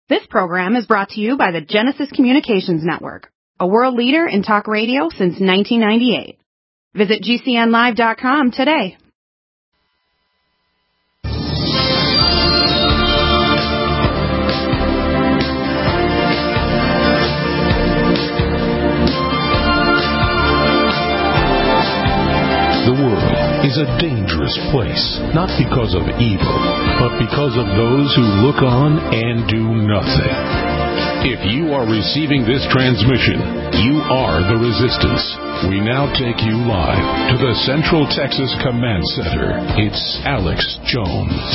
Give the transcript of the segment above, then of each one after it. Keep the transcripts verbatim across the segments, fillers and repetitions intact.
This program is brought to you by the Genesis Communications Network, a world leader in talk radio since nineteen ninety-eight. Visit G C N live dot com today. The world is a dangerous place, not because of evil, but because of those who look on and do nothing. If you are receiving this transmission, you are the resistance. We now take you live to the Central Texas Command Center. It's Alex Jones.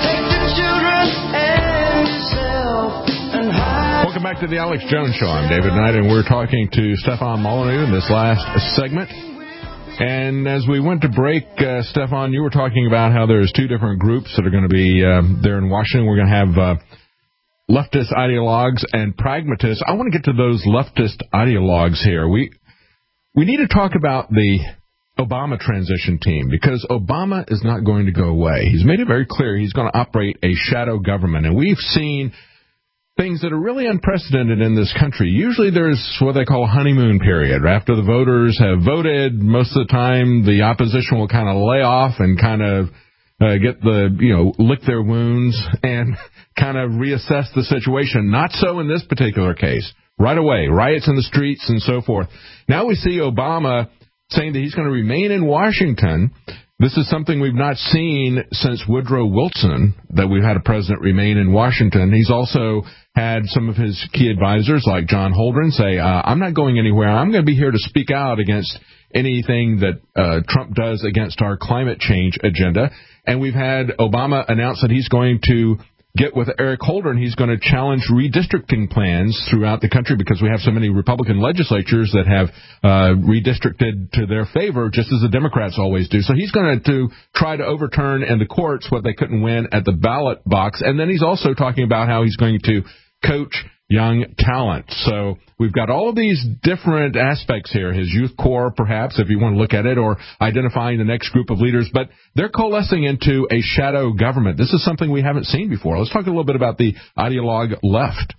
Welcome back to the Alex Jones Show. I'm David Knight, and we're talking to Stefan Molyneux in this last segment. And as we went to break, uh, Stefan, you were talking about how there's two different groups that are going to be um, there in Washington. We're going to have uh, leftist ideologues and pragmatists. I want to get to those leftist ideologues here. We we need to talk about the Obama transition team, because Obama is not going to go away. He's made it very clear he's going to operate a shadow government, and we've seen things that are really unprecedented in this country. Usually there's what they call a honeymoon period. After the voters have voted, most of the time the opposition will kind of lay off and kind of uh, get the, you know, lick their wounds and kind of reassess the situation. Not so in this particular case. Right away, riots in the streets and so forth. Now we see Obama saying that he's going to remain in Washington. This is something we've not seen since Woodrow Wilson, that we've had a president remain in Washington. He's also had some of his key advisors, like John Holdren, say, uh, I'm not going anywhere. I'm going to be here to speak out against anything that uh, Trump does against our climate change agenda. And we've had Obama announce that he's going to get with Eric Holder, and he's going to challenge redistricting plans throughout the country, because we have so many Republican legislatures that have uh, redistricted to their favor, just as the Democrats always do. So he's going to, to try to overturn in the courts what they couldn't win at the ballot box. And then he's also talking about how he's going to coach young talent. So we've got all of these different aspects here, his youth corps, perhaps, if you want to look at it, or identifying the next group of leaders. But they're coalescing into a shadow government. This is something we haven't seen before. Let's talk a little bit about the ideologue left.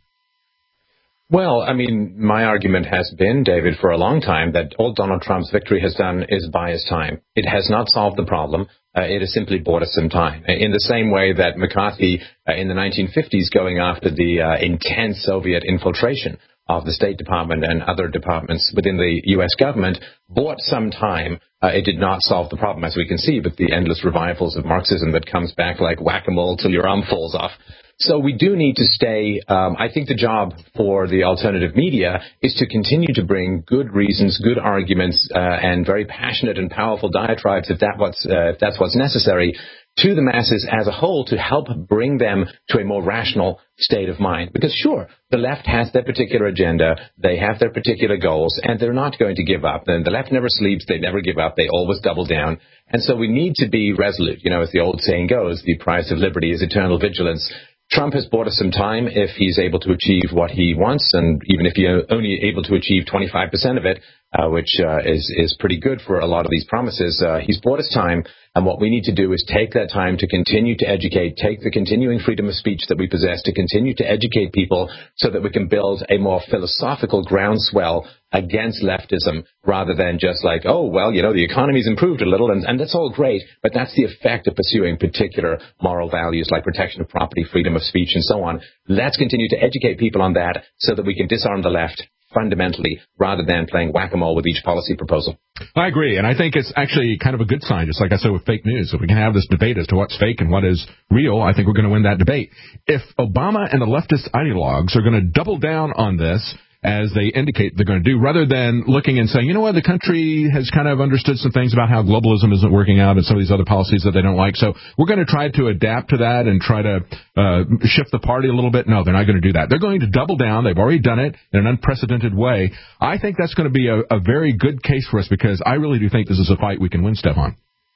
Well, I mean, my argument has been, David, for a long time, that all Donald Trump's victory has done is buy his time. It has not solved the problem. Uh, it has simply bought us some time. In the same way that McCarthy, uh, in the nineteen fifties, going after the uh, intense Soviet infiltration of the State Department and other departments within the U S government, bought some time. Uh, it did not solve the problem, as we can see, with the endless revivals of Marxism that comes back like whack-a-mole till your arm falls off. So we do need to stay, um, I think the job for the alternative media is to continue to bring good reasons, good arguments, uh, and very passionate and powerful diatribes, if, that what's, uh, if that's what's necessary, to the masses as a whole, to help bring them to a more rational state of mind. Because sure, the left has their particular agenda, they have their particular goals, and they're not going to give up. And the left never sleeps, they never give up, they always double down. And so we need to be resolute. You know, as the old saying goes, the price of liberty is eternal vigilance. Trump has bought us some time if he's able to achieve what he wants, and even if he's only able to achieve twenty-five percent of it, uh, which uh, is, is pretty good for a lot of these promises. Uh, he's bought us time, and what we need to do is take that time to continue to educate, take the continuing freedom of speech that we possess to continue to educate people so that we can build a more philosophical groundswell against leftism, rather than just like, oh, well, you know, the economy's improved a little, and, and that's all great, but that's the effect of pursuing particular moral values like protection of property, freedom of speech, and so on. Let's continue to educate people on that so that we can disarm the left fundamentally, rather than playing whack-a-mole with each policy proposal. I agree, and I think it's actually kind of a good sign, just like I said with fake news. If we can have this debate as to what's fake and what is real, I think we're going to win that debate. If Obama and the leftist ideologues are going to double down on this, as they indicate they're going to do, rather than looking and saying, you know what, the country has kind of understood some things about how globalism isn't working out and some of these other policies that they don't like, so we're going to try to adapt to that and try to uh, shift the party a little bit. No, they're not going to do that. They're going to double down. They've already done it in an unprecedented way. I think that's going to be a, a very good case for us, because I really do think this is a fight we can win, Stefan.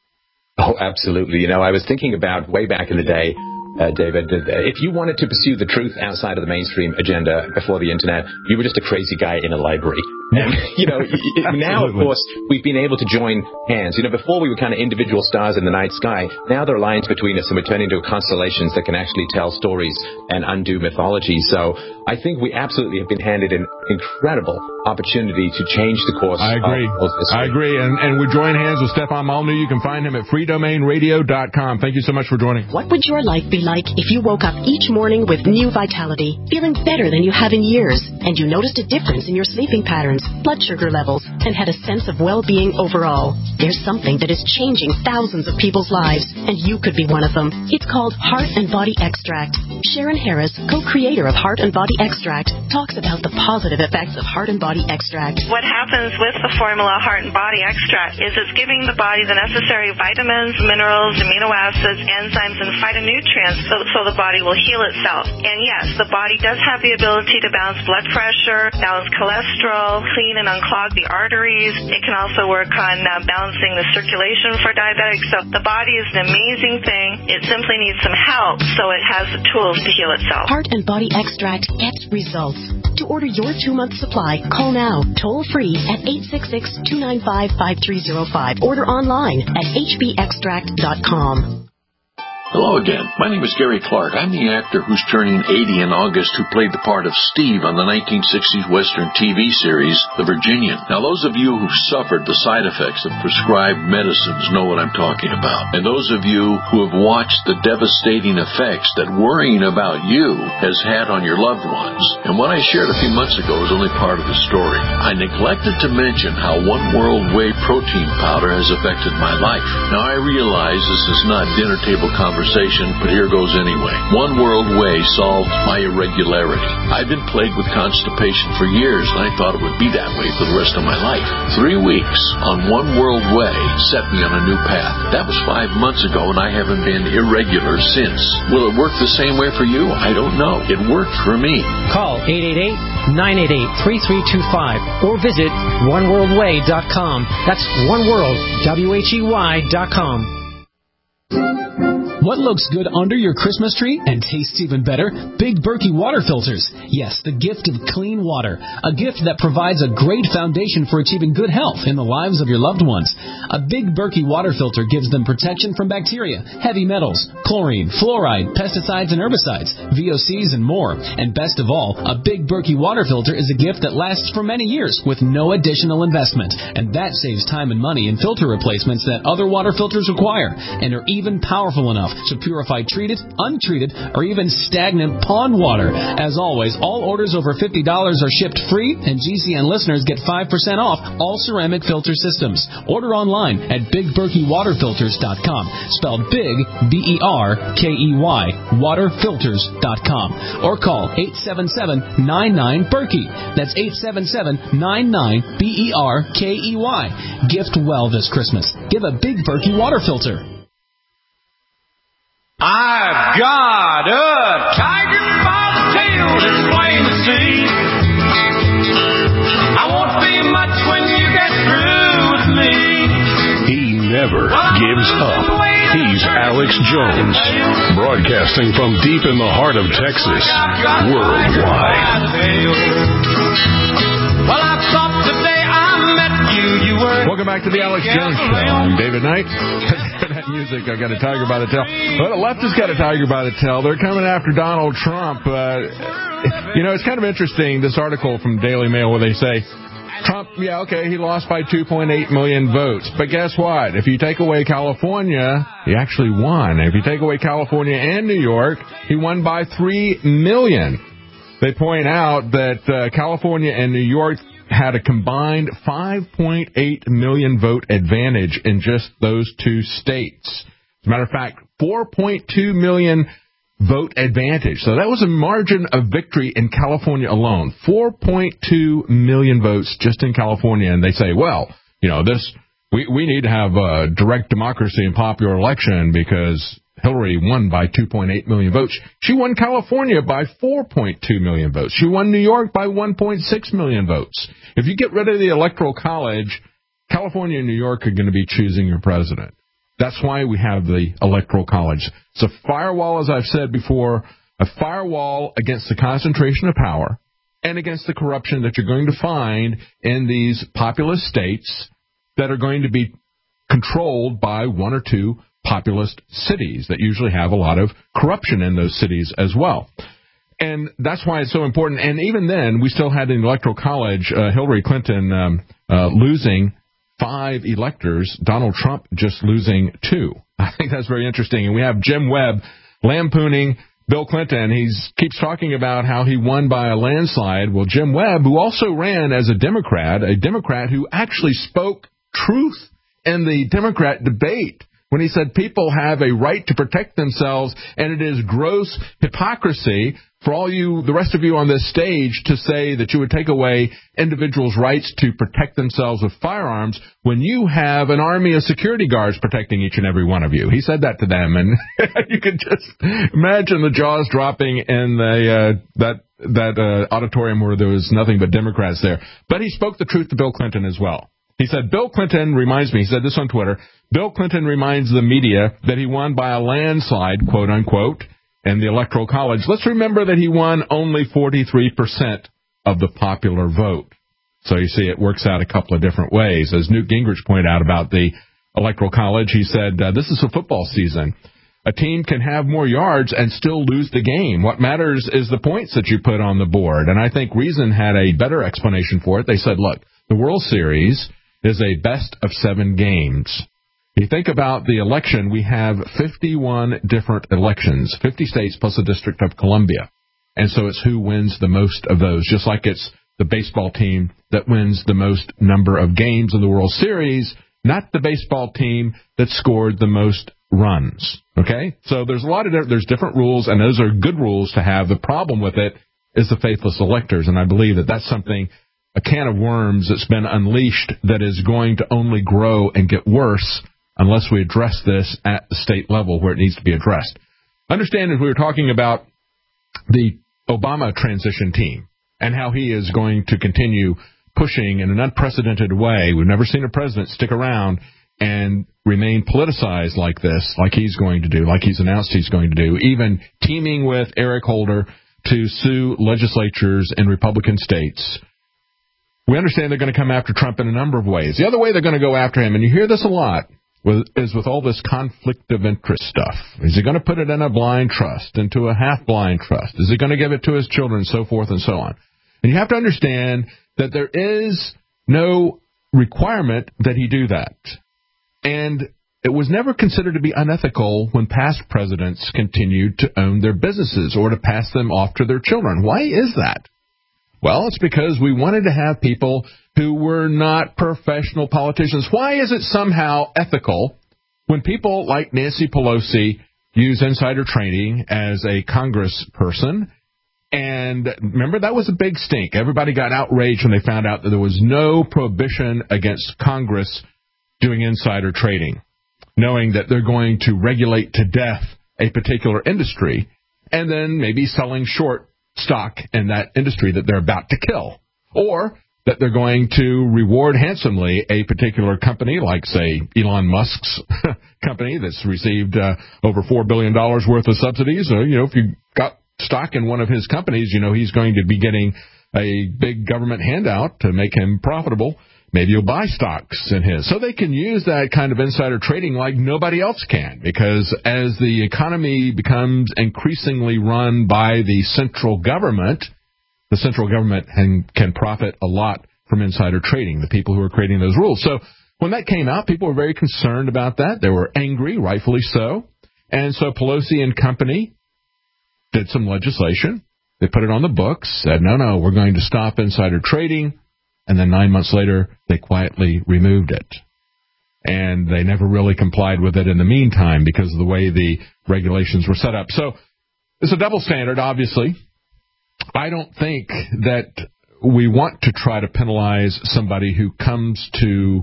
Oh, absolutely. You know, I was thinking about way back in the day, Uh, David, if you wanted to pursue the truth outside of the mainstream agenda before the internet, you were just a crazy guy in a library. And, you know, now, of course, we've been able to join hands. You know, before we were kind of individual stars in the night sky. Now there are lines between us, and we're turning into constellations that can actually tell stories and undo mythology. So I think we absolutely have been handed an incredible opportunity to change the course. I agree. Of history. I agree. And, and we join hands with Stefan Molyneux. You can find him at free domain radio dot com. Thank you so much for joining. What would your life be like if you woke up each morning with new vitality, feeling better than you have in years, and you noticed a difference in your sleeping patterns, blood sugar levels, and had a sense of well-being overall? There's something that is changing thousands of people's lives, and you could be one of them. It's called Heart and Body Extract. Sharon Harris, co-creator of Heart and Body Extract, talks about the positive effects of Heart and Body Extract. What happens with the formula Heart and Body Extract is it's giving the body the necessary vitamins, minerals, amino acids, enzymes, and phytonutrients so, so the body will heal itself. And yes, the body does have the ability to balance blood pressure, balance cholesterol, clean and unclog the arteries. It can also work on uh, balancing the circulation for diabetics. So the body is an amazing thing. It simply needs some help so it has the tools to heal itself. Heart and Body Extract gets results. To order your two-month supply, call now, toll-free at eight six six, two nine five, five three zero five. Order online at h b extract dot com. Hello again. My name is Gary Clark. I'm the actor who's turning eighty in August who played the part of Steve on the nineteen sixties Western T V series, The Virginian. Now, those of you who've suffered the side effects of prescribed medicines know what I'm talking about. And those of you who have watched the devastating effects that worrying about you has had on your loved ones. And what I shared a few months ago is only part of the story. I neglected to mention how One World Whey protein powder has affected my life. Now, I realize this is not dinner table conversation, but here goes anyway. One World Whey solved my irregularity. I've been plagued with constipation for years, and I thought it would be that way for the rest of my life. Three weeks on One World Whey set me on a new path. That was five months ago, and I haven't been irregular since. Will it work the same way for you? I don't know. It worked for me. Call eight eight eight, nine eight eight, three three two five or visit one world way dot com. That's One World, W H E Y dot com. What looks good under your Christmas tree and tastes even better? Big Berkey water filters. Yes, the gift of clean water. A gift that provides a great foundation for achieving good health in the lives of your loved ones. A Big Berkey water filter gives them protection from bacteria, heavy metals, chlorine, fluoride, pesticides and herbicides, V O Cs, and more. And best of all, a Big Berkey water filter is a gift that lasts for many years with no additional investment. And that saves time and money in filter replacements that other water filters require and are even powerful enough to purify treated, untreated, or even stagnant pond water. As always, all orders over fifty dollars are shipped free, and G C N listeners get five percent off all ceramic filter systems. Order online at big berkey water filters dot com, spelled big, B E R K E Y, water filters dot com, or call eight seven seven, nine nine, Berkey. That's eight seven seven, nine nine, B E R K E Y. Gift well this Christmas. Give a Big Berkey water filter. I've got a tiger by the tail that's plain to see. I won't be much when you get through with me. He never gives up. He's Alex Jones, broadcasting from deep in the heart of Texas, worldwide. Well, I thought today I met you. You were. Welcome back to the Alex Jones Show. I'm David Knight. That music, I got a tiger by the tail. Well, the left has got a tiger by the tail. They're coming after Donald Trump. Uh, you know, it's kind of interesting, this article from Daily Mail where they say, Trump, yeah, okay, he lost by two point eight million votes. But guess what? If you take away California, he actually won. If you take away California and New York, he won by three million. They point out that uh, California and New York had a combined five point eight million vote advantage in just those two states. As a matter of fact, four point two million vote advantage. So that was a margin of victory in California alone. four point two million votes just in California. And they say, well, you know, this we, we need to have a direct democracy and popular election because Hillary won by two point eight million votes. She won California by four point two million votes. She won New York by one point six million votes. If you get rid of the Electoral College, California and New York are going to be choosing your president. That's why we have the Electoral College. It's a firewall, as I've said before, a firewall against the concentration of power and against the corruption that you're going to find in these populous states that are going to be controlled by one or two populous cities that usually have a lot of corruption in those cities as well. And that's why it's so important. And even then, we still had in the Electoral College uh, Hillary Clinton um, uh, losing five electors, Donald Trump just losing two. I think that's very interesting. And we have Jim Webb lampooning Bill Clinton. He keeps talking about how he won by a landslide. Well, Jim Webb, who also ran as a Democrat, a Democrat who actually spoke truth in the Democrat debate when he said people have a right to protect themselves, and it is gross hypocrisy for all you, the rest of you on this stage, to say that you would take away individuals' rights to protect themselves with firearms when you have an army of security guards protecting each and every one of you. He said that to them, and you could just imagine the jaws dropping in the uh, that that uh, auditorium where there was nothing but Democrats there. But he spoke the truth to Bill Clinton as well. He said, Bill Clinton reminds me, he said this on Twitter, Bill Clinton reminds the media that he won by a landslide, quote unquote, in the Electoral College. Let's remember that he won only forty-three percent of the popular vote. So you see, it works out a couple of different ways. As Newt Gingrich pointed out about the Electoral College, he said, uh, this is a football season. A team can have more yards and still lose the game. What matters is the points that you put on the board. And I think Reason had a better explanation for it. They said, look, the World Series is a best of seven games. You think about the election, we have fifty-one different elections, fifty states plus the District of Columbia. And so it's who wins the most of those, just like it's the baseball team that wins the most number of games in the World Series, not the baseball team that scored the most runs. Okay? So there's a lot of, there's different rules, and those are good rules to have. The problem with it is the faithless electors, and I believe that that's something, a can of worms that's been unleashed that is going to only grow and get worse unless we address this at the state level where it needs to be addressed. Understand that we were talking about the Obama transition team and how he is going to continue pushing in an unprecedented way. We've never seen a president stick around and remain politicized like this, like he's going to do, like he's announced he's going to do, even teaming with Eric Holder to sue legislatures in Republican states. We understand they're going to come after Trump in a number of ways. The other way they're going to go after him, and you hear this a lot, is with all this conflict of interest stuff. Is he going to put it in a blind trust, into a half-blind trust? Is he going to give it to his children, so forth and so on? And you have to understand that there is no requirement that he do that. And it was never considered to be unethical when past presidents continued to own their businesses or to pass them off to their children. Why is that? Well, it's because we wanted to have people who were not professional politicians. Why is it somehow ethical when people like Nancy Pelosi use insider trading as a congressperson? And remember, that was a big stink. Everybody got outraged when they found out that there was no prohibition against Congress doing insider trading, knowing that they're going to regulate to death a particular industry and then maybe selling short stock in that industry that they're about to kill, or that they're going to reward handsomely a particular company like, say, Elon Musk's company that's received uh, over four billion dollars worth of subsidies. So, you know, if you got stock in one of his companies, you know he's going to be getting a big government handout to make him profitable. Maybe you'll buy stocks in his. So they can use that kind of insider trading like nobody else can, because as the economy becomes increasingly run by the central government, the central government can, can profit a lot from insider trading, the people who are creating those rules. So when that came out, people were very concerned about that. They were angry, rightfully so. And so Pelosi and company did some legislation. They put it on the books, said, no, no, we're going to stop insider trading. And then nine months later, they quietly removed it. And they never really complied with it in the meantime because of the way the regulations were set up. So it's a double standard, obviously. I don't think that we want to try to penalize somebody who comes to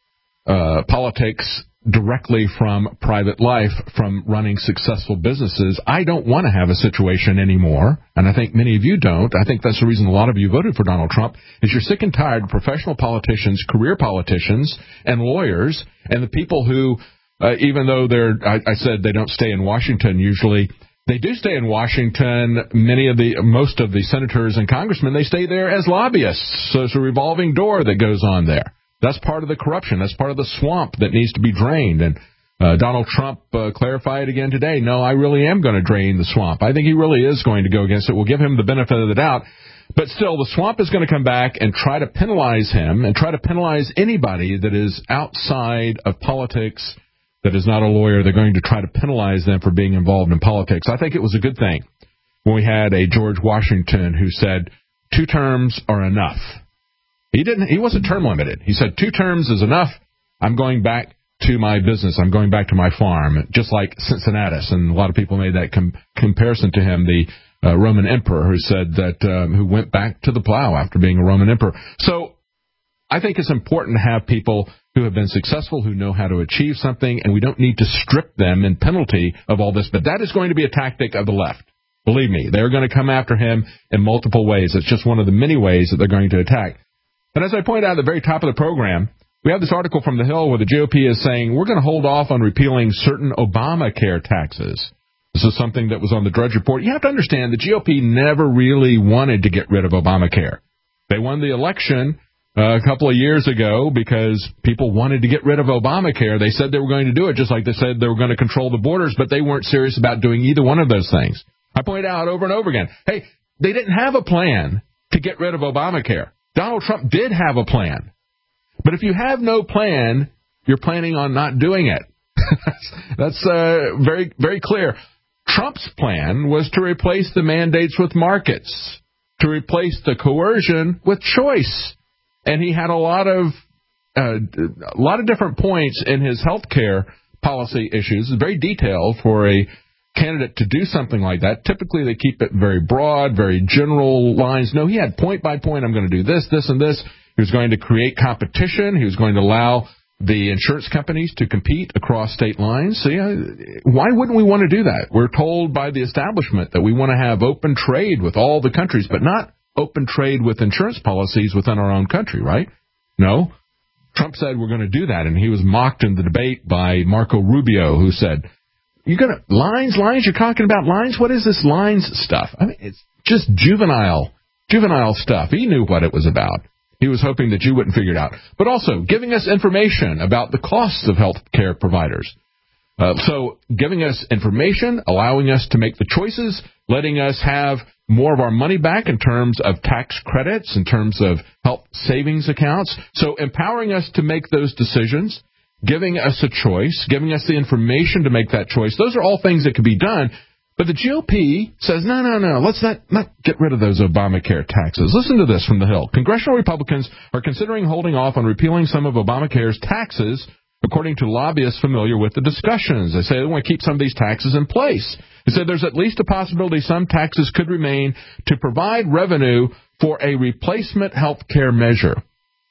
uh, politics directly from private life, from running successful businesses. I don't want to have a situation anymore, and I think many of you don't. I think that's the reason a lot of you voted for Donald Trump, is you're sick and tired of professional politicians, career politicians, and lawyers, and the people who, uh, even though they're, I, I said they don't stay in Washington usually, They do stay in Washington. Many of the, most of the senators and congressmen, they stay there as lobbyists. So it's a revolving door that goes on there. That's part of the corruption. That's part of the swamp that needs to be drained. And uh, Donald Trump uh, clarified again today, no, I really am going to drain the swamp. I think he really is going to go against it. We'll give him the benefit of the doubt. But still, the swamp is going to come back and try to penalize him and try to penalize anybody that is outside of politics, that is not a lawyer. They're going to try to penalize them for being involved in politics. I think it was a good thing when we had a George Washington who said two terms are enough. He didn't. He wasn't term limited. He said two terms is enough. I'm going back to my business. I'm going back to my farm, just like Cincinnatus. And a lot of people made that com- comparison to him, the uh, Roman emperor who said that, um, who went back to the plow after being a Roman emperor. So I think it's important to have people who have been successful, who know how to achieve something, and we don't need to strip them in penalty of all this. But that is going to be a tactic of the left. Believe me, they're going to come after him in multiple ways. It's just one of the many ways that they're going to attack. And as I pointed out at the very top of the program, we have this article from The Hill where the G O P is saying we're going to hold off on repealing certain Obamacare taxes. This is something that was on the Drudge Report. You have to understand the G O P never really wanted to get rid of Obamacare. They won the election uh, a couple of years ago because people wanted to get rid of Obamacare. They said they were going to do it, just like they said they were going to control the borders, but they weren't serious about doing either one of those things. I point out over and over again, hey, they didn't have a plan to get rid of Obamacare. Donald Trump did have a plan. But if you have no plan, you're planning on not doing it. That's uh, very, very clear. Trump's plan was to replace the mandates with markets, to replace the coercion with choice. And he had a lot of uh, a lot of different points in his health care policy issues. It's very detailed for a candidate to do something like that. Typically, they keep it very broad, very general lines. No, he had point by point, I'm going to do this, this, and this. He was going to create competition. He was going to allow the insurance companies to compete across state lines. So, yeah, why wouldn't we want to do that? We're told by the establishment that we want to have open trade with all the countries, but not open trade with insurance policies within our own country, right? No. Trump said we're going to do that, and he was mocked in the debate by Marco Rubio, who said, you're going to, lines, lines, you're talking about lines? What is this lines stuff? I mean, it's just juvenile, juvenile stuff. He knew what it was about. He was hoping that you wouldn't figure it out. But also giving us information about the costs of health care providers. Uh, so giving us information, allowing us to make the choices, letting us have more of our money back in terms of tax credits, in terms of health savings accounts. So empowering us to make those decisions, giving us a choice, giving us the information to make that choice. Those are all things that can be done. But the G O P says, no, no, no, let's not, not get rid of those Obamacare taxes. Listen to this from The Hill. Congressional Republicans are considering holding off on repealing some of Obamacare's taxes, according to lobbyists familiar with the discussions. They say they want to keep some of these taxes in place. They said there's at least a possibility some taxes could remain to provide revenue for a replacement health care measure.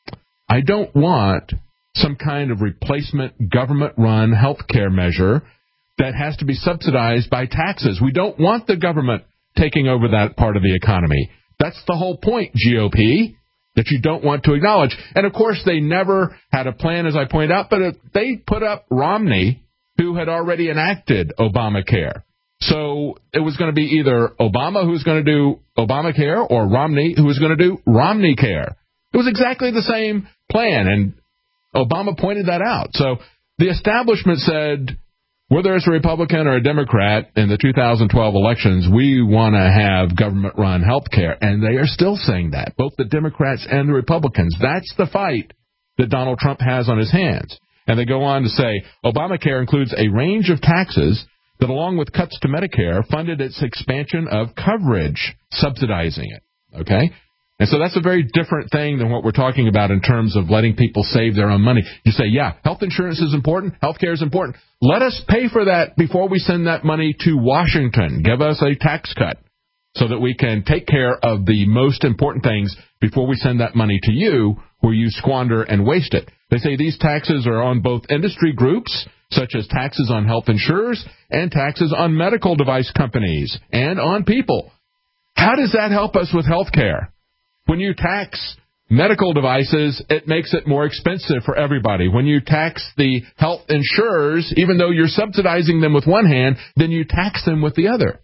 I don't want some kind of replacement government-run health care measure that has to be subsidized by taxes. We don't want the government taking over that part of the economy. That's the whole point, G O P, that you don't want to acknowledge. And, of course, they never had a plan, as I pointed out, but they put up Romney, who had already enacted Obamacare. So it was going to be either Obama who was going to do Obamacare or Romney who was going to do Romney Care. It was exactly the same plan, and Obama pointed that out. So the establishment said, whether it's a Republican or a Democrat in the two thousand twelve elections, we want to have government-run health care. And they are still saying that, both the Democrats and the Republicans. That's the fight that Donald Trump has on his hands. And they go on to say, Obamacare includes a range of taxes that, along with cuts to Medicare, funded its expansion of coverage, subsidizing it. Okay? And so that's a very different thing than what we're talking about in terms of letting people save their own money. You say, yeah, health insurance is important, health care is important. Let us pay for that before we send that money to Washington. Give us a tax cut so that we can take care of the most important things before we send that money to you where you squander and waste it. They say these taxes are on both industry groups, such as taxes on health insurers and taxes on medical device companies and on people. How does that help us with health care? When you tax medical devices, it makes it more expensive for everybody. When you tax the health insurers, even though you're subsidizing them with one hand, then you tax them with the other.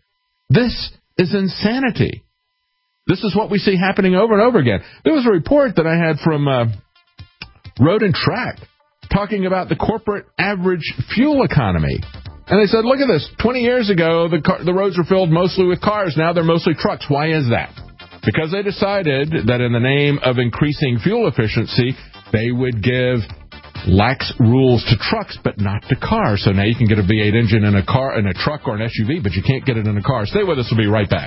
This is insanity. This is what we see happening over and over again. There was a report that I had from uh, Road and Track talking about the corporate average fuel economy. And they said, look at this. twenty years ago, the car, the roads were filled mostly with cars. Now they're mostly trucks. Why is that? Because they decided that in the name of increasing fuel efficiency, they would give lax rules to trucks, but not to cars. So now you can get a V eight engine in a car, in a truck or an S U V, but you can't get it in a car. Stay with us. We'll be right back.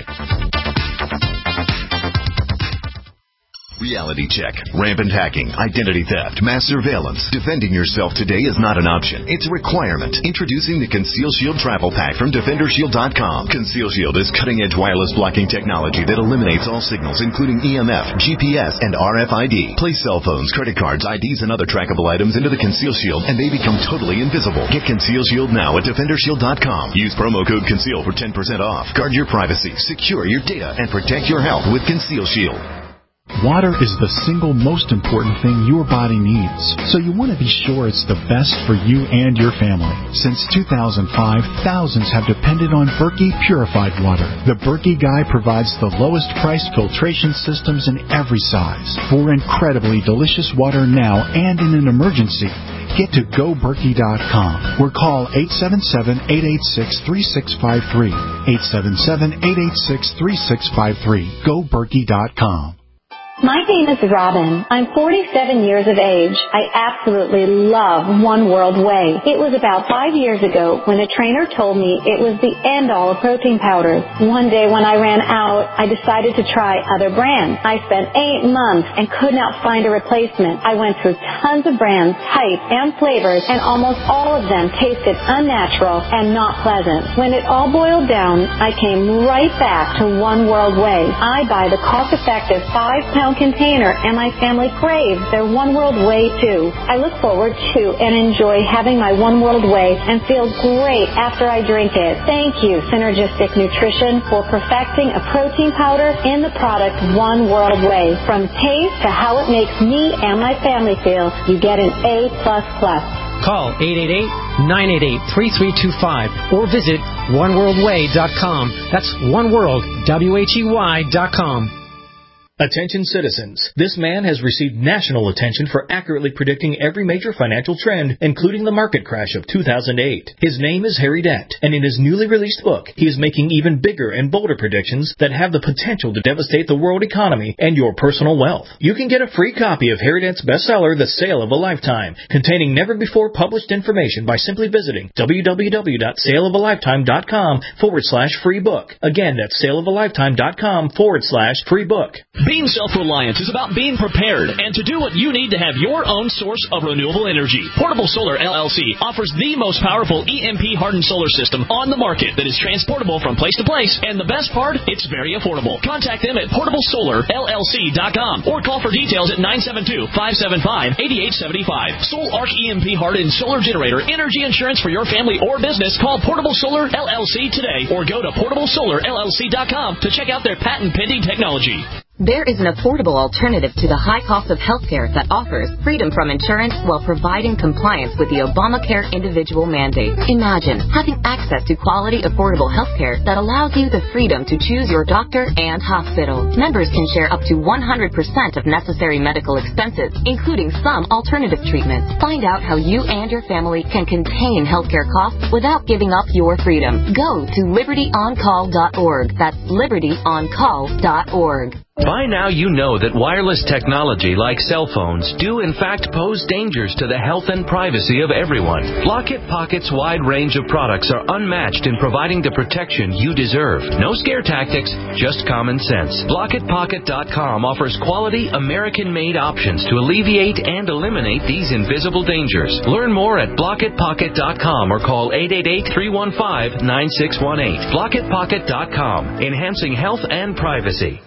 Reality check, rampant hacking, identity theft, mass surveillance. Defending yourself today is not an option. It's a requirement. Introducing the Conceal Shield Travel Pack from Defender Shield dot com. Conceal Shield is cutting-edge wireless blocking technology that eliminates all signals, including E M F, G P S, and R F I D. Place cell phones, credit cards, I Ds, and other trackable items into the Conceal Shield, and they become totally invisible. Get Conceal Shield now at Defender Shield dot com. Use promo code CONCEAL for ten percent off. Guard your privacy, secure your data, and protect your health with Conceal Shield. Water is the single most important thing your body needs, so you want to be sure it's the best for you and your family. Since two thousand five, thousands have depended on Berkey purified water. The Berkey Guy provides the lowest priced filtration systems in every size. For incredibly delicious water now and in an emergency, get to go berkey dot com or call eight seven seven, eight eight six, three six five three. eight seven seven, eight eight six, three six five three. go berkey dot com. My name is Robin. I'm forty-seven years of age. I absolutely love One World Whey. It was about five years ago when a trainer told me it was the end-all of protein powders. One day when I ran out, I decided to try other brands. I spent eight months and could not find a replacement. I went through tons of brands, types, and flavors, and almost all of them tasted unnatural and not pleasant. When it all boiled down, I came right back to One World Whey. I buy the cost-effective five-pound container, and my family craves their One World Whey too. I look forward to and enjoy having my One World Whey and feel great after I drink it. Thank you, Synergistic Nutrition, for perfecting a protein powder in the product One World Whey. From taste to how it makes me and my family feel, you get an A plus plus. Call eight eight eight, nine eight eight, three three two five or visit one world way dot com. That's One World, W H E Y dot com. Attention citizens, this man has received national attention for accurately predicting every major financial trend, including the market crash of two thousand eight. His name is Harry Dent, and in his newly released book, he is making even bigger and bolder predictions that have the potential to devastate the world economy and your personal wealth. You can get a free copy of Harry Dent's bestseller, The Sale of a Lifetime, containing never-before-published information by simply visiting w w w dot sale of a lifetime dot com forward slash free book. Again, that's sale of a lifetime dot com forward slash free book. Being self-reliant is about being prepared and to do what you need to have your own source of renewable energy. Portable Solar L L C offers the most powerful E M P-hardened solar system on the market that is transportable from place to place, and the best part, it's very affordable. Contact them at portable solar L L C dot com or call for details at nine seven two, five seven five, eight eight seven five. Sol Arc E M P-hardened solar generator energy insurance for your family or business. Call Portable Solar L L C today or go to portable solar L L C dot com to check out their patent-pending technology. There is an affordable alternative to the high cost of healthcare that offers freedom from insurance while providing compliance with the Obamacare individual mandate. Imagine having access to quality, affordable healthcare that allows you the freedom to choose your doctor and hospital. Members can share up to one hundred percent of necessary medical expenses, including some alternative treatments. Find out how you and your family can contain healthcare costs without giving up your freedom. Go to liberty on call dot org. That's liberty on call dot org. By now you know that wireless technology like cell phones do in fact pose dangers to the health and privacy of everyone. Blockit Pocket's wide range of products are unmatched in providing the protection you deserve. No scare tactics, just common sense. Blockit Pocket dot com offers quality American-made options to alleviate and eliminate these invisible dangers. Learn more at Blockit Pocket dot com or call eight eight eight, three one five, nine six one eight. Blockit Pocket dot com, enhancing health and privacy.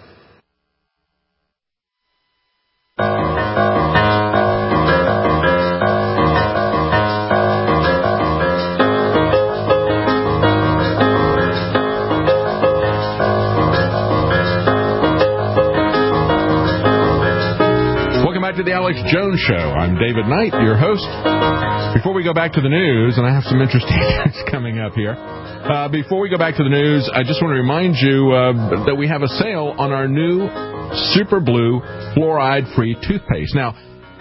Welcome back to the Alex Jones Show. I'm David Knight, your host. Before we go back to the news, and I have some interesting things coming up here, Uh, before we go back to the news, I just want to remind you uh, that we have a sale on our new Super Blue fluoride-free toothpaste. Now,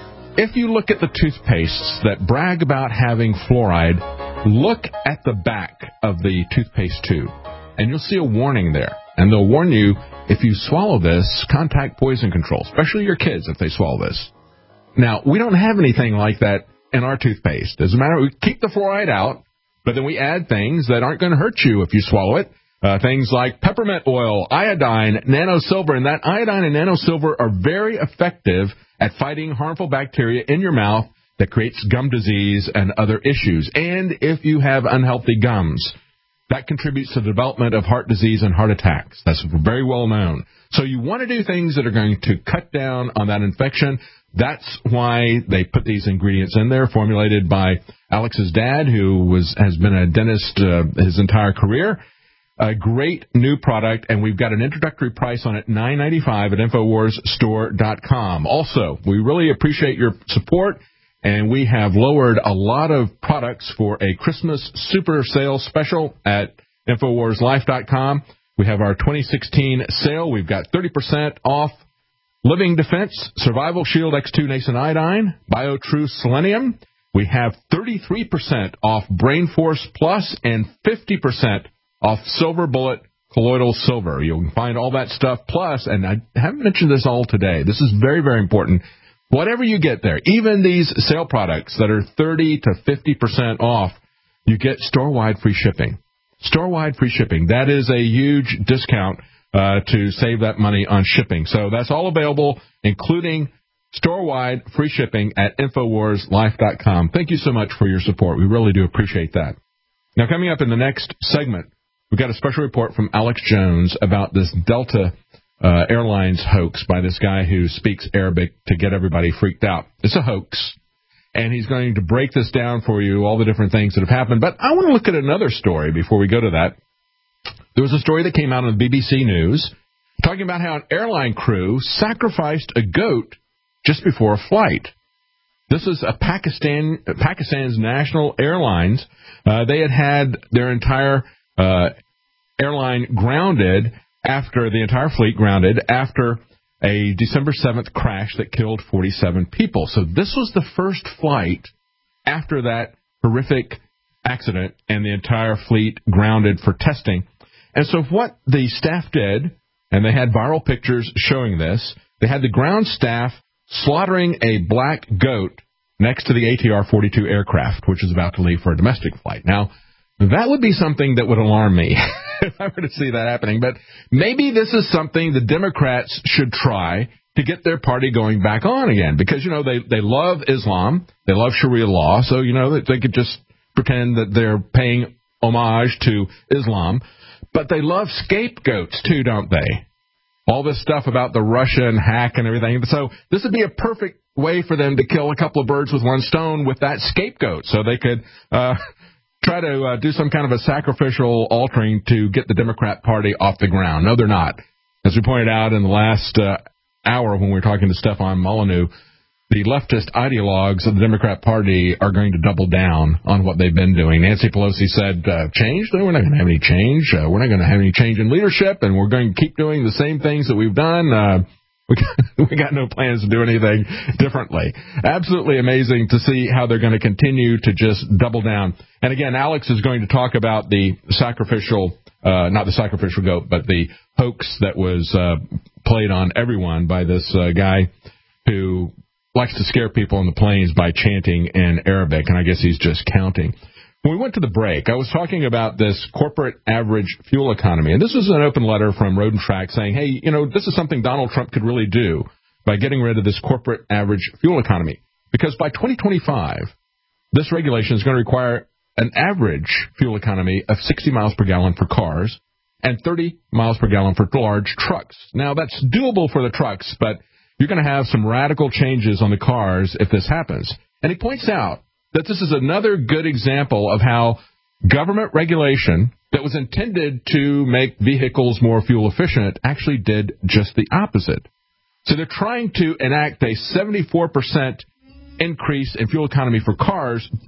if you look at the toothpastes that brag about having fluoride, look at the back of the toothpaste tube, and you'll see a warning there. And they'll warn you, if you swallow this, contact poison control, especially your kids if they swallow this. Now, we don't have anything like that in our toothpaste. As a matter of we keep the fluoride out, but then we add things that aren't going to hurt you if you swallow it. Uh, things like peppermint oil, iodine, nanosilver, and that iodine and nanosilver are very effective at fighting harmful bacteria in your mouth that creates gum disease and other issues. And if you have unhealthy gums, that contributes to the development of heart disease and heart attacks. That's very well known. So you want to do things that are going to cut down on that infection. That's why they put these ingredients in there, formulated by Alex's dad, who was has been a dentist uh, his entire career. A great new product, and we've got an introductory price on it, nine ninety-five at Infowars Store dot com. Also, we really appreciate your support, and we have lowered a lot of products for a Christmas super sale special at Infowars Life dot com. We have our twenty sixteen sale. We've got thirty percent off Living Defense, Survival Shield X two Nascent Iodine, BioTrue Selenium. We have thirty-three percent off Brain Force Plus and fifty percent off Silver Bullet Colloidal Silver. You can find all that stuff. Plus, and I haven't mentioned this all today, this is very, very important. Whatever you get there, even these sale products that are thirty to fifty percent off, you get store-wide free shipping. Store-wide free shipping. That is a huge discount uh, to save that money on shipping. So that's all available, including store-wide free shipping at Infowars Life dot com. Thank you so much for your support. We really do appreciate that. Now, coming up in the next segment, we've got a special report from Alex Jones about this Delta uh, Airlines hoax by this guy who speaks Arabic to get everybody freaked out. It's a hoax, and he's going to break this down for you, all the different things that have happened. But I want to look at another story before we go to that. There was a story that came out on the B B C News talking about how an airline crew sacrificed a goat just before a flight. This is a Pakistan, Pakistan's national airlines. Uh, they had had their entire uh, airline grounded after the entire fleet grounded after a December seventh crash that killed forty-seven people. So this was the first flight after that horrific accident and the entire fleet grounded for testing. And so what the staff did, and they had viral pictures showing this, they had the ground staff slaughtering a black goat next to the A T R forty-two aircraft, which is about to leave for a domestic flight. Now, that would be something that would alarm me if I were to see that happening. But maybe this is something the Democrats should try to get their party going back on again. Because, you know, they, they love Islam. They love Sharia law. So, you know, they could just pretend that they're paying homage to Islam. But they love scapegoats, too, don't they? All this stuff about the Russian hack and everything. So this would be a perfect way for them to kill a couple of birds with one stone with that scapegoat. So they could uh, try to uh, do some kind of a sacrificial altering to get the Democrat Party off the ground. No, they're not. As we pointed out in the last uh, hour when we were talking to Stefan Molyneux, the leftist ideologues of the Democrat Party are going to double down on what they've been doing. Nancy Pelosi said, uh, change? No, we're not going to have any change. Uh, we're not going to have any change in leadership, and we're going to keep doing the same things that we've done. Uh, we, got, we got no plans to do anything differently. Absolutely amazing to see how they're going to continue to just double down. And again, Alex is going to talk about the sacrificial, uh, not the sacrificial goat, but the hoax that was uh, played on everyone by this uh, guy who likes to scare people on the planes by chanting in Arabic, and I guess he's just counting. When we went to the break, I was talking about this corporate average fuel economy, and this was an open letter from Road and Track saying, hey, you know, this is something Donald Trump could really do by getting rid of this corporate average fuel economy, because by twenty twenty-five, this regulation is going to require an average fuel economy of sixty miles per gallon for cars and thirty miles per gallon for large trucks. Now, that's doable for the trucks, but you're going to have some radical changes on the cars if this happens. And he points out that this is another good example of how government regulation that was intended to make vehicles more fuel efficient actually did just the opposite. So they're trying to enact a seventy-four percent increase in fuel economy for cars, but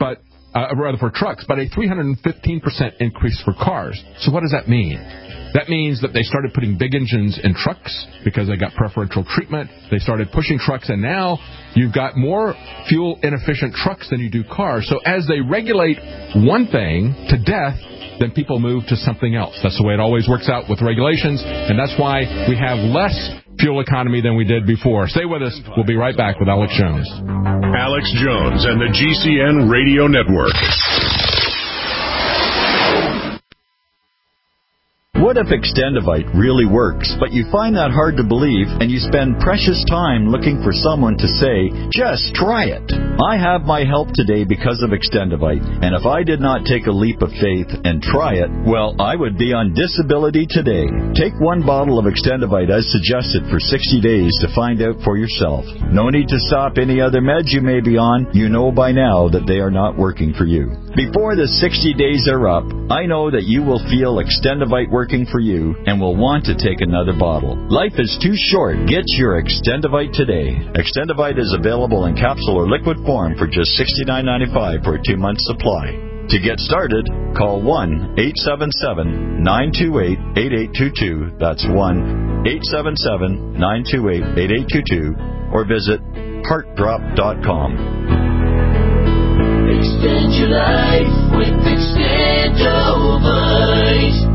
uh, rather for trucks, but a three hundred fifteen percent increase for cars. So what does that mean? That means that they started putting big engines in trucks because they got preferential treatment. They started pushing trucks, and now you've got more fuel-inefficient trucks than you do cars. So as they regulate one thing to death, then people move to something else. That's the way it always works out with regulations, and that's why we have less fuel economy than we did before. Stay with us. We'll be right back with Alex Jones. Alex Jones and the G C N Radio Network. What if Extendivite really works, but you find that hard to believe and you spend precious time looking for someone to say, just try it? I have my help today because of Extendivite, and if I did not take a leap of faith and try it, well, I would be on disability today. Take one bottle of Extendivite as suggested for sixty days to find out for yourself. No need to stop any other meds you may be on. You know by now that they are not working for you. Before the sixty days are up, I know that you will feel Extendivite working for you and will want to take another bottle. Life is too short. Get your Extendivite today. Extendivite is available in capsule or liquid form for just sixty-nine ninety-five for a two-month supply. To get started, call one eight seven seven, nine two eight, eight eight two two. That's one eight seven seven, nine two eight, eight eight two two. Or visit heart drop dot com. Extend your life with Extendivite.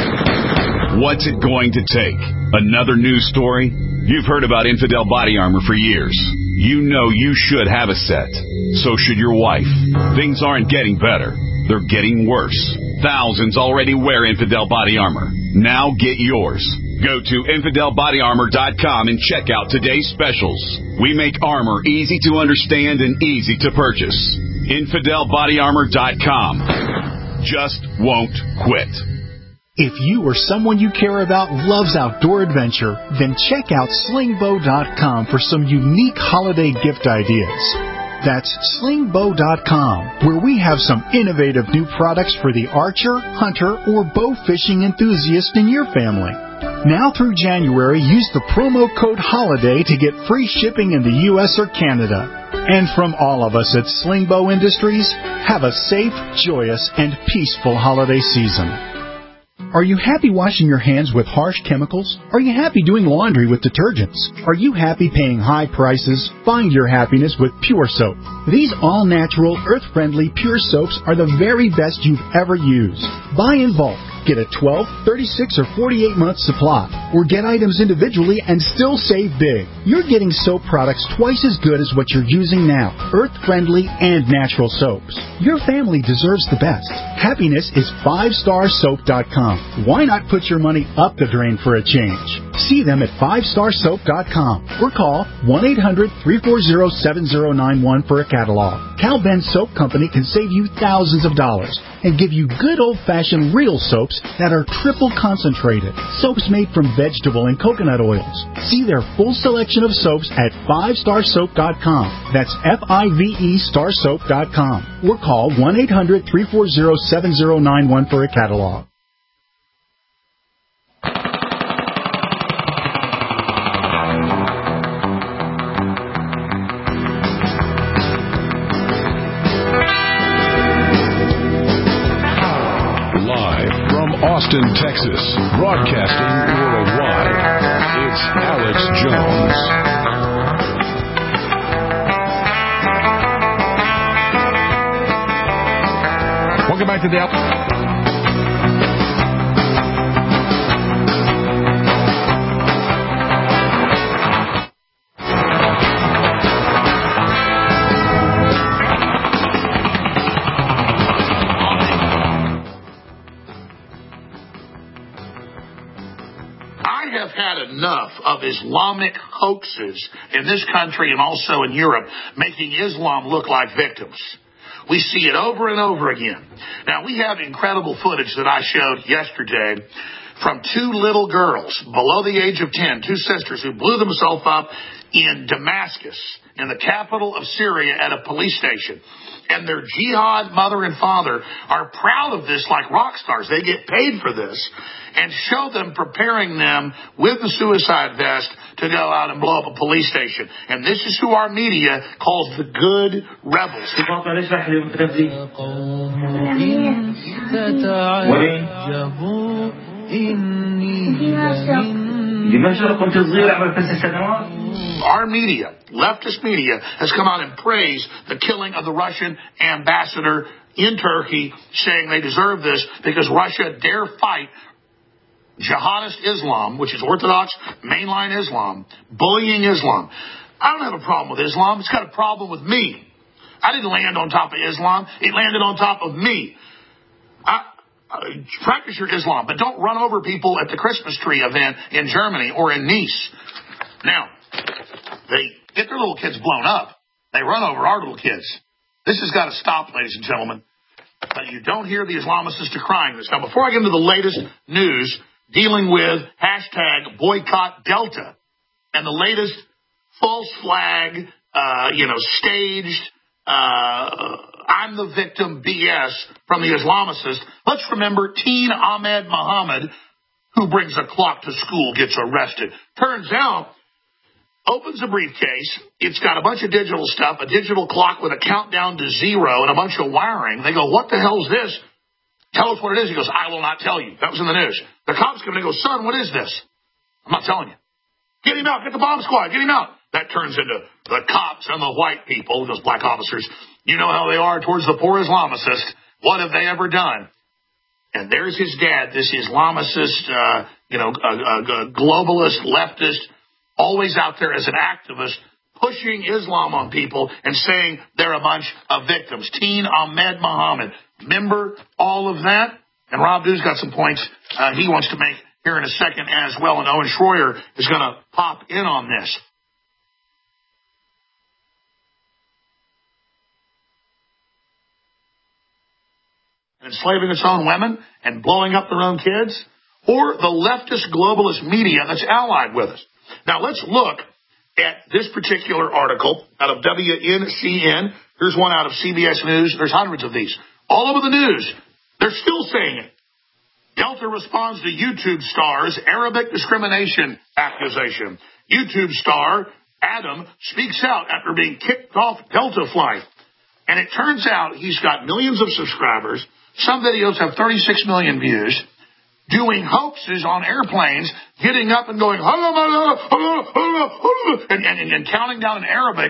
What's it going to take? Another news story? You've heard about Infidel Body Armor for years. You know you should have a set. So should your wife. Things aren't getting better. They're getting worse. Thousands already wear Infidel Body Armor. Now get yours. Go to infidel body armor dot com and check out today's specials. We make armor easy to understand and easy to purchase. infidel body armor dot com. Just won't quit. If you or someone you care about loves outdoor adventure, then check out sling bow dot com for some unique holiday gift ideas. That's sling bow dot com, where we have some innovative new products for the archer, hunter, or bow fishing enthusiast in your family. Now through January, use the promo code HOLIDAY to get free shipping in the U S or Canada. And from all of us at Sling Bow Industries, have a safe, joyous, and peaceful holiday season. Are you happy washing your hands with harsh chemicals? Are you happy doing laundry with detergents? Are you happy paying high prices? Find your happiness with Pure Soap. These all-natural, earth-friendly Pure Soaps are the very best you've ever used. Buy in bulk. Get a twelve, thirty-six, or forty-eight month supply. Or get items individually and still save big. You're getting soap products twice as good as what you're using now. Earth-friendly and natural soaps. Your family deserves the best. Happiness is five star soap dot com. Why not put your money up the drain for a change? See them at five star soap dot com or call one eight hundred, three four zero, seven zero nine one for a catalog. Cal Ben Soap Company can save you thousands of dollars and give you good old-fashioned real soaps that are triple concentrated. Soaps made from vegetable and coconut oils. See their full selection of soaps at five star soap dot com. That's F I V E star soap dot com. Or call one eight hundred, three four zero, seven zero nine one for a catalog. Austin, Texas, broadcasting worldwide. It's Alex Jones. Welcome back to the Alex. Enough of Islamic hoaxes in this country and also in Europe, making Islam look like victims. We see it over and over again. Now, we have incredible footage that I showed yesterday from two little girls below the age of ten, two sisters who blew themselves up in Damascus, in the capital of Syria, at a police station. And their jihad mother and father are proud of this like rock stars. They get paid for this. And show them preparing them with the suicide vest to go out and blow up a police station. And this is who our media calls the good rebels. Our media, leftist media, has come out and praised the killing of the Russian ambassador in Turkey, saying they deserve this because Russia dare fight jihadist Islam, which is Orthodox mainline Islam, bullying Islam. I don't have a problem with Islam. It's got a problem with me. I didn't land on top of Islam. It landed on top of me. I, uh, practice your Islam, but don't run over people at the Christmas tree event in Germany or in Nice. Now, they get their little kids blown up. They run over our little kids. This has got to stop, ladies and gentlemen. But you don't hear the Islamists decrying this. Now, before I get into the latest news dealing with hashtag boycott Delta and the latest false flag, uh, you know, staged, uh, I'm the victim B S from the Islamicists, let's remember Teen Ahmed Muhammad, who brings a clock to school, gets arrested. Turns out, opens a briefcase. It's got a bunch of digital stuff, a digital clock with a countdown to zero and a bunch of wiring. They go, what the hell is this? Tell us what it is. He goes, I will not tell you. That was in the news. The cops come in and go, son, what is this? I'm not telling you. Get him out. Get the bomb squad. Get him out. That turns into the cops and the white people, those black officers. You know how they are towards the poor Islamicist. What have they ever done? And there's his dad, this Islamicist, uh, you know, uh, uh, globalist, leftist, always out there as an activist, pushing Islam on people and saying they're a bunch of victims. Teen Ahmed Muhammad. Remember all of that? And Rob Dew's got some points uh, he wants to make here in a second as well. And Owen Schroyer is going to pop in on this. Enslaving its own women and blowing up their own kids? Or the leftist globalist media that's allied with us? Now, let's look at this particular article out of W N C N. Here's one out of C B S News. There's hundreds of these. All over the news. They're still saying it. Delta responds to YouTube star's Arabic discrimination accusation. YouTube star Adam speaks out after being kicked off Delta flight. And it turns out he's got millions of subscribers. Some videos have thirty-six million views. Doing hoaxes on airplanes, getting up and going, and, and, and counting down in Arabic,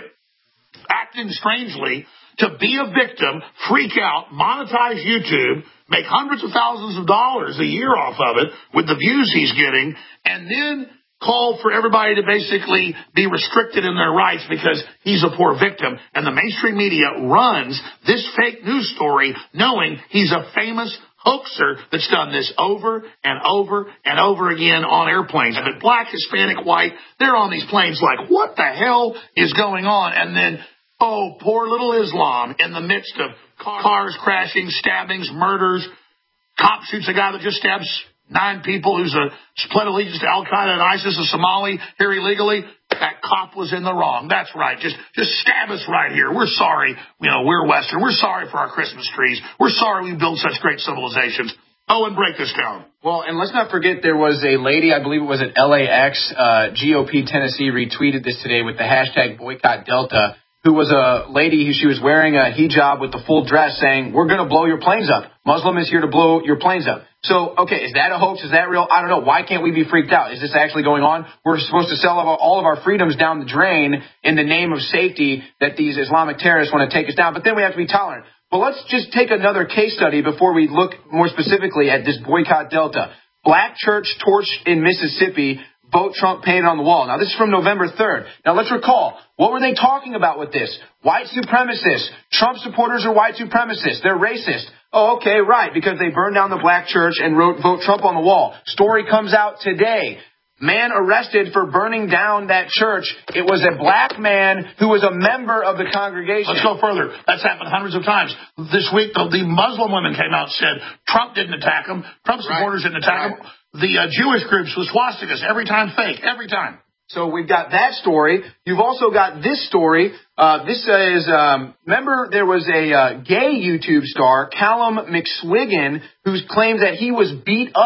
acting strangely to be a victim, freak out, monetize YouTube, make hundreds of thousands of dollars a year off of it with the views he's getting, and then call for everybody to basically be restricted in their rights because he's a poor victim. And the mainstream media runs this fake news story knowing he's a famous hoaxer that's done this over and over and over again on airplanes. And black, Hispanic, white, they're on these planes like, what the hell is going on? And then, oh, poor little Islam in the midst of cars crashing, stabbings, murders. Cop shoots a guy that just stabs nine people who's a split allegiance to Al-Qaeda and ISIS, a Somali, here illegally. That cop was in the wrong. That's right. Just just stab us right here. We're sorry. You know, we're Western. We're sorry for our Christmas trees. We're sorry we built such great civilizations. Oh, and break this down. Well, and let's not forget there was a lady, I believe it was at L A X, uh, G O P Tennessee retweeted this today with the hashtag boycott Delta, who was a lady, she was wearing a hijab with the full dress saying, we're going to blow your planes up. Muslim is here to blow your planes up. So, okay, is that a hoax? Is that real? I don't know. Why can't we be freaked out? Is this actually going on? We're supposed to sell all of our freedoms down the drain in the name of safety that these Islamic terrorists want to take us down. But then we have to be tolerant. But let's just take another case study before we look more specifically at this boycott Delta. Black church torched in Mississippi. Vote Trump painted on the wall. Now, this is from November third. Now, let's recall, what were they talking about with this? White supremacists. Trump supporters are white supremacists. They're racist. Oh, okay, right, because they burned down the black church and wrote Vote Trump on the wall. Story comes out today. Man arrested for burning down that church. It was a black man who was a member of the congregation. Let's go further. That's happened hundreds of times. This week, the, the Muslim women came out and said Trump didn't attack them. Trump supporters right. didn't attack right. them. The uh, Jewish groups with swastikas, every time fake, every time. So we've got that story. You've also got this story. Uh, this is, um, remember there was a uh, gay YouTube star, Callum McSwiggan, who claims that he was beat up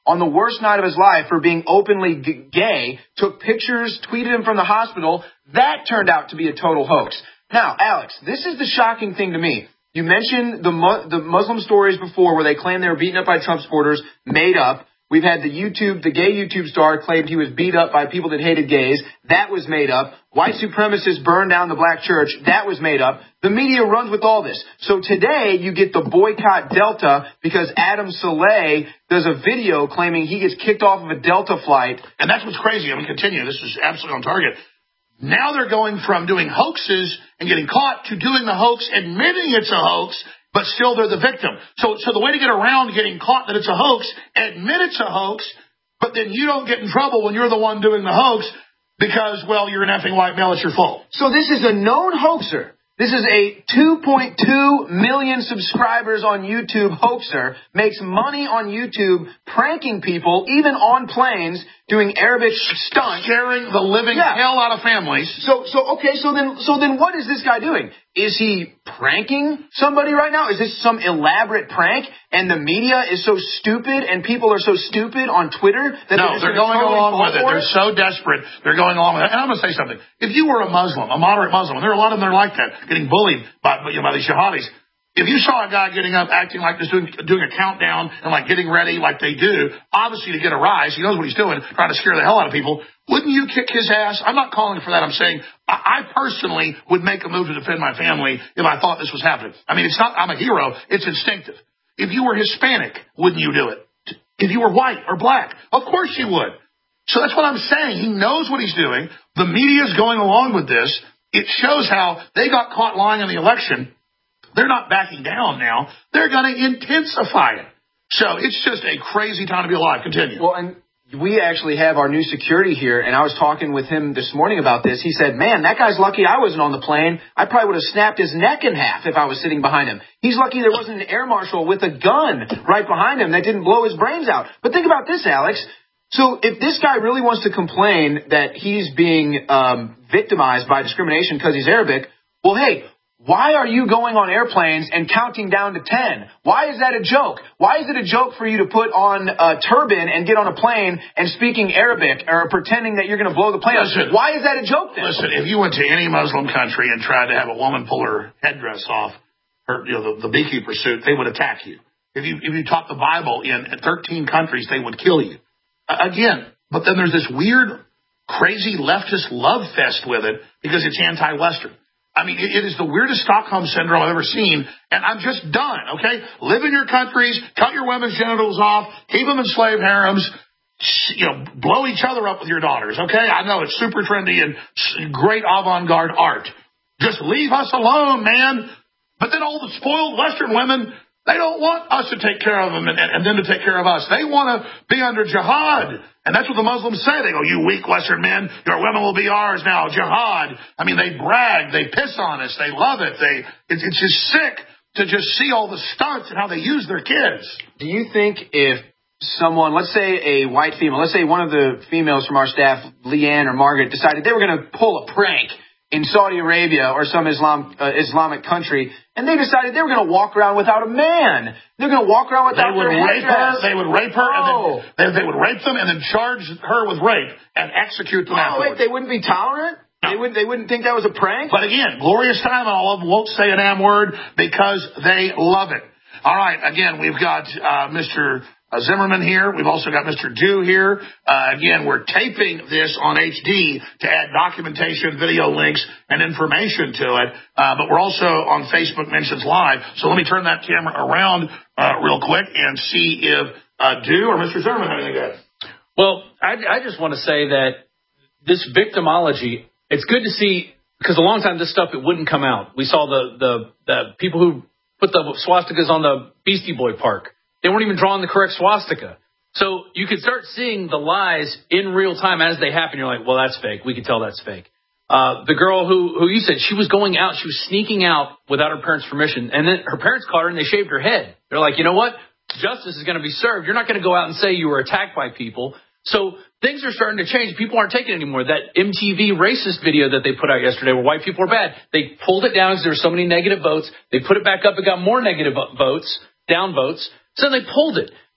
on the worst night of his life for being openly g- gay, took pictures, tweeted him from the hospital. That turned out to be a total hoax. Now, Alex, this is the shocking thing to me. You mentioned the mu- the Muslim stories before where they claimed they were beaten up by Trump supporters, made up. We've had the YouTube, the gay YouTube star claimed he was beat up by people that hated gays. That was made up. White supremacists burned down the black church. That was made up. The media runs with all this. So today you get the boycott Delta because Adam Saleh does a video claiming he gets kicked off of a Delta flight. And that's what's crazy. I'm going to continue. This is absolutely on target. Now they're going from doing hoaxes and getting caught to doing the hoax, admitting it's a hoax, but still they're the victim. So so the way to get around getting caught that it's a hoax, admit it's a hoax, but then you don't get in trouble when you're the one doing the hoax because, well, you're an effing white male, it's your fault. So this is a known hoaxer. This is a two point two million subscribers on YouTube hoaxer, makes money on YouTube pranking people, even on planes, doing Arabic stunts. Scaring the living yeah. hell out of families. So, so okay, so then, so then what is this guy doing? Is he pranking somebody right now? Is this some elaborate prank? And the media is so stupid and people are so stupid on Twitter that no, they're, they're going totally along with it. it? They're so desperate. They're going along with it. And I'm going to say something. If you were a Muslim, a moderate Muslim, and there are a lot of them that are like that, getting bullied by, you know, by these jihadis, if you saw a guy getting up, acting like this, doing, doing a countdown and like getting ready like they do, obviously to get a rise, he knows what he's doing, trying to scare the hell out of people, wouldn't you kick his ass? I'm not calling for that. I'm saying I, I personally would make a move to defend my family if I thought this was happening. I mean, it's not, I'm a hero. It's instinctive. If you were Hispanic, wouldn't you do it? If you were white or black, of course you would. So that's what I'm saying. He knows what he's doing. The media's going along with this. It shows how they got caught lying in the election. They're not backing down now. They're going to intensify it. So it's just a crazy time to be alive. Continue. Well, and we actually have our new security here, and I was talking with him this morning about this. He said, man, that guy's lucky I wasn't on the plane. I probably would have snapped his neck in half if I was sitting behind him. He's lucky there wasn't an air marshal with a gun right behind him that didn't blow his brains out. But think about this, Alex. So if this guy really wants to complain that he's being um, victimized by discrimination because he's Arabic, well, hey, why are you going on airplanes and counting down to ten? Why is that a joke? Why is it a joke for you to put on a turban and get on a plane and speaking Arabic or pretending that you're going to blow the plane listen, up? Why is that a joke then? Listen, if you went to any Muslim country and tried to have a woman pull her headdress off, her, you know, the, the beekeeper suit, they would attack you. If you if you taught the Bible in thirteen countries, they would kill you. Uh, again, but then there's this weird, crazy leftist love fest with it because it's anti-Western. I mean, it is the weirdest Stockholm syndrome I've ever seen, and I'm just done, okay? Live in your countries, cut your women's genitals off, keep them in slave harems, you know, blow each other up with your daughters, okay? I know it's super trendy and great avant-garde art. Just leave us alone, man. But then all the spoiled Western women, they don't want us to take care of them and, and, and them to take care of us. They want to be under jihad. And that's what the Muslims say. They go, you weak Western men, your women will be ours now, jihad. I mean, they brag, they piss on us, they love it. They, it, it's just sick to just see all the stunts and how they use their kids. Do you think if someone, let's say a white female, let's say one of the females from our staff, Leanne or Margaret, decided they were going to pull a prank in Saudi Arabia or some Islam, uh, Islamic country, and they decided they were going to walk around without a man. They're going to walk around without they would their rape headdress. her. They would rape her, oh. and then they, they would rape them, and then charge her with rape and execute them oh, afterwards. Wait, they wouldn't be tolerant? No. They wouldn't. They wouldn't think that was a prank. But again, glorious time, and all of them won't say a damn word because they love it. All right, again, we've got uh, Mister Uh, Zimmerman here. We've also got Mister Dew here. Uh, again, we're taping this on H D to add documentation, video links, and information to it. Uh, but we're also on Facebook Mentions Live. So let me turn that camera around uh, real quick and see if uh, Dew or Mister Zimmerman have anything to add. Well, I, I just want to say that this victimology, it's good to see, because a long time this stuff, it wouldn't come out. We saw the, the, the people who put the swastikas on the Beastie Boy Park. They weren't even drawing the correct swastika. So you could start seeing the lies in real time as they happen. You're like, well, that's fake. We can tell that's fake. Uh, the girl who, who you said, she was going out, she was sneaking out without her parents' permission. And then her parents caught her and they shaved her head. They're like, you know what? Justice is going to be served. You're not going to go out and say you were attacked by people. So things are starting to change. People aren't taking it anymore. That M T V racist video that they put out yesterday where white people are bad, they pulled it down because there were so many negative votes. They put it back up. It got more negative votes, down votes. So they pulled it.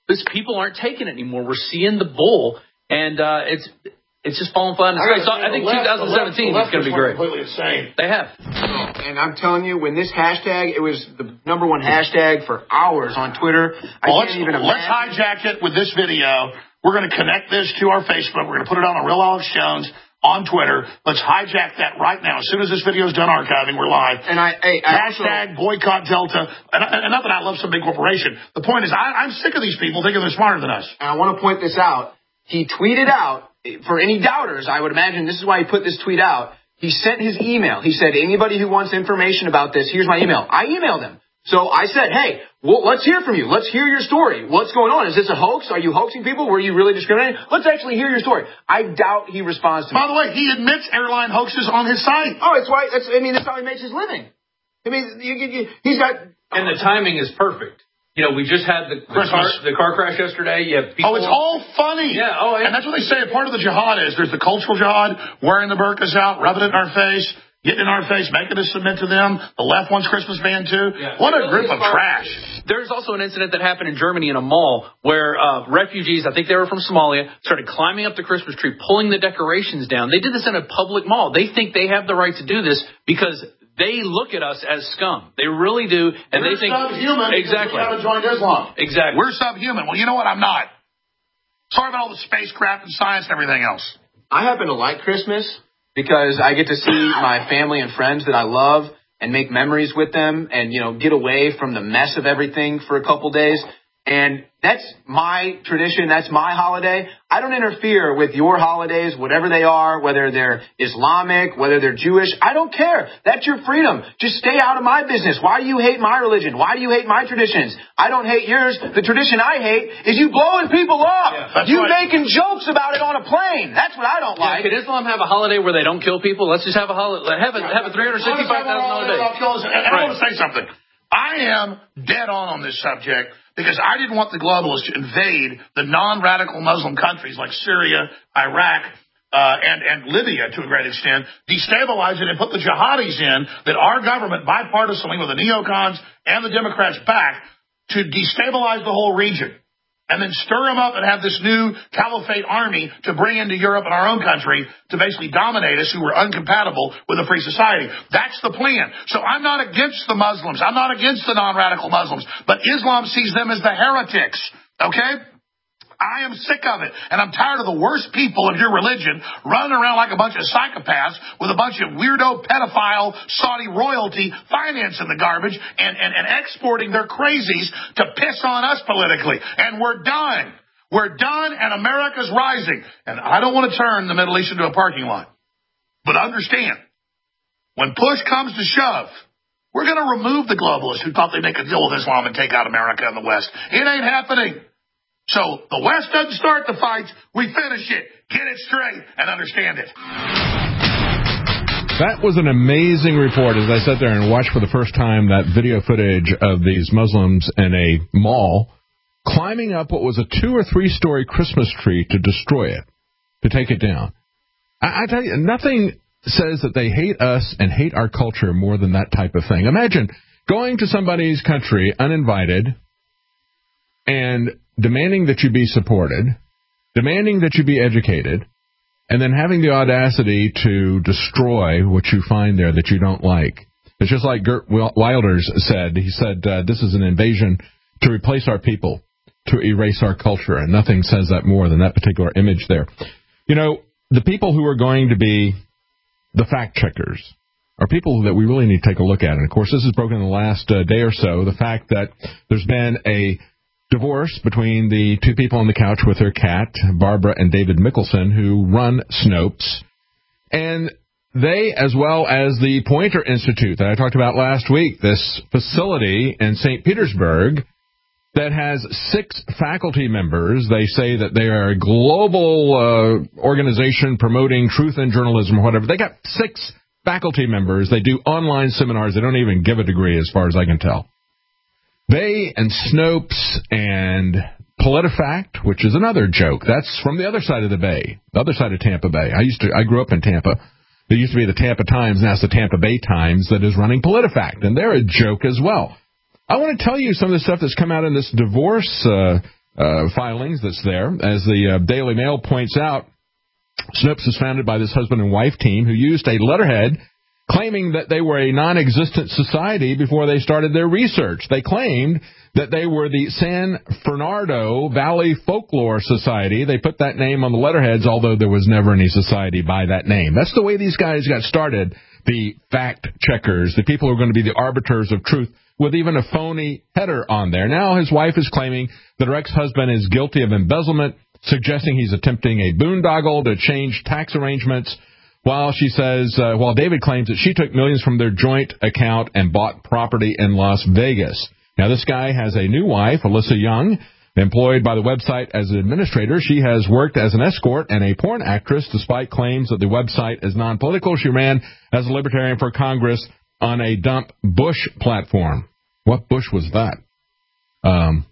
this people aren't taking it anymore. We're seeing the bull, and uh, it's it's just falling flat in the face. So I think left, twenty seventeen is going to be great. Completely insane. They have. And I'm telling you, when this hashtag, it was the number one hashtag for hours on Twitter. I well, can't even imagine. Let's hijack it with this video. We're going to connect this to our Facebook. We're going to put it on a Real Alex Jones on Twitter. Let's hijack that right now. As soon as this video is done archiving, we're live. And I, hey, I hashtag also, boycott Delta. And, and not that I love some big corporation. The point is, I, I'm sick of these people thinking they're smarter than us. And I want to point this out. He tweeted out, for any doubters, I would imagine this is why he put this tweet out. He sent his email. He said, anybody who wants information about this, here's my email. I emailed him. So I said, hey, well, let's hear from you. Let's hear your story. What's going on? Is this a hoax? Are you hoaxing people? Were you really discriminating? Let's actually hear your story. I doubt he responds to me. By the way, he admits airline hoaxes on his site. Oh, it's why. That's, I mean, that's how he makes his living. I mean, you, you, you, he's got. And the timing is perfect. You know, we just had the, the, car, the car crash yesterday. You have people. Oh, it's all funny. Yeah. Oh, yeah. And that's what they say. Part of the jihad is there's the cultural jihad, wearing the burqas out, rubbing it in our face, getting in our face, making us submit to them. The left wants Christmas band too. Yeah. What a group of trash. There's also an incident that happened in Germany in a mall where uh, refugees, I think they were from Somalia, started climbing up the Christmas tree, pulling the decorations down. They did this in a public mall. They think they have the right to do this because they look at us as scum. They really do, and We're they think subhuman. Exactly. We haven't joined Islam. Exactly. We're subhuman. Well, you know what? I'm not. Sorry about all the spacecraft and science and everything else. I happen to like Christmas because I get to see my family and friends that I love and make memories with them and, you know, get away from the mess of everything for a couple days. And that's my tradition. That's my holiday. I don't interfere with your holidays, whatever they are, whether they're Islamic, whether they're Jewish. I don't care. That's your freedom. Just stay out of my business. Why do you hate my religion? Why do you hate my traditions? I don't hate yours. The tradition I hate is you blowing people up. Yeah, you right. making jokes about it on a plane. That's what I don't like. Yeah, could Islam have a holiday where they don't kill people? Let's just have a holiday. Have a, have a three hundred sixty-five thousand dollars day. And I want to say something. I am dead on on this subject. Because I didn't want the globalists to invade the non-radical Muslim countries like Syria, Iraq, uh, and, and Libya to a great extent, destabilize it and put the jihadis in that our government, bipartisanly with the neocons and the Democrats back, to destabilize the whole region. And then stir them up and have this new caliphate army to bring into Europe and our own country to basically dominate us who were incompatible with a free society. That's the plan. So I'm not against the Muslims. I'm not against the non-radical Muslims. But Islam sees them as the heretics. Okay? I am sick of it. And I'm tired of the worst people of your religion running around like a bunch of psychopaths with a bunch of weirdo pedophile Saudi royalty financing the garbage and, and, and exporting their crazies to piss on us politically. And we're done. We're done and America's rising. And I don't want to turn the Middle East into a parking lot. But understand, when push comes to shove, we're going to remove the globalists who thought they'd make a deal with Islam and take out America and the West. It ain't happening. So the West doesn't start the fights. We finish it. Get it straight and understand it. That was an amazing report as I sat there and watched for the first time that video footage of these Muslims in a mall climbing up what was a two- or three-story Christmas tree to destroy it, to take it down. I, I tell you, nothing says that they hate us and hate our culture more than that type of thing. Imagine going to somebody's country uninvited and demanding that you be supported, demanding that you be educated, and then having the audacity to destroy what you find there that you don't like. It's just like Gert Wilders said. He said, uh, this is an invasion to replace our people, to erase our culture, and nothing says that more than that particular image there. You know, the people who are going to be the fact-checkers are people that we really need to take a look at. And, of course, this has broken in the last uh, day or so, the fact that there's been a divorce between the two people on the couch with their cat, Barbara and David Mickelson, who run Snopes. And they, as well as the Poynter Institute that I talked about last week, this facility in Saint Petersburg that has six faculty members. They say that they are a global uh, organization promoting truth in journalism or whatever. They got six faculty members. They do online seminars. They don't even give a degree as far as I can tell. They and Snopes and PolitiFact, which is another joke. That's from the other side of the bay, the other side of Tampa Bay. I used to, I grew up in Tampa. There used to be the Tampa Times, now it's the Tampa Bay Times that is running PolitiFact, and they're a joke as well. I want to tell you some of the stuff that's come out in this divorce uh, uh, filings that's there. As the uh, Daily Mail points out, Snopes was founded by this husband and wife team who used a letterhead claiming that they were a non-existent society before they started their research. They claimed that they were the San Fernando Valley Folklore Society. They put that name on the letterheads, although there was never any society by that name. That's the way these guys got started, the fact checkers, the people who are going to be the arbiters of truth, with even a phony header on there. Now his wife is claiming that her ex-husband is guilty of embezzlement, suggesting he's attempting a boondoggle to change tax arrangements, while she says, uh, while David claims that she took millions from their joint account and bought property in Las Vegas. Now, this guy has a new wife, Alyssa Young, employed by the website as an administrator. She has worked as an escort and a porn actress, despite claims that the website is non-political. She ran as a libertarian for Congress on a Dump Bush platform. What Bush was that? Um...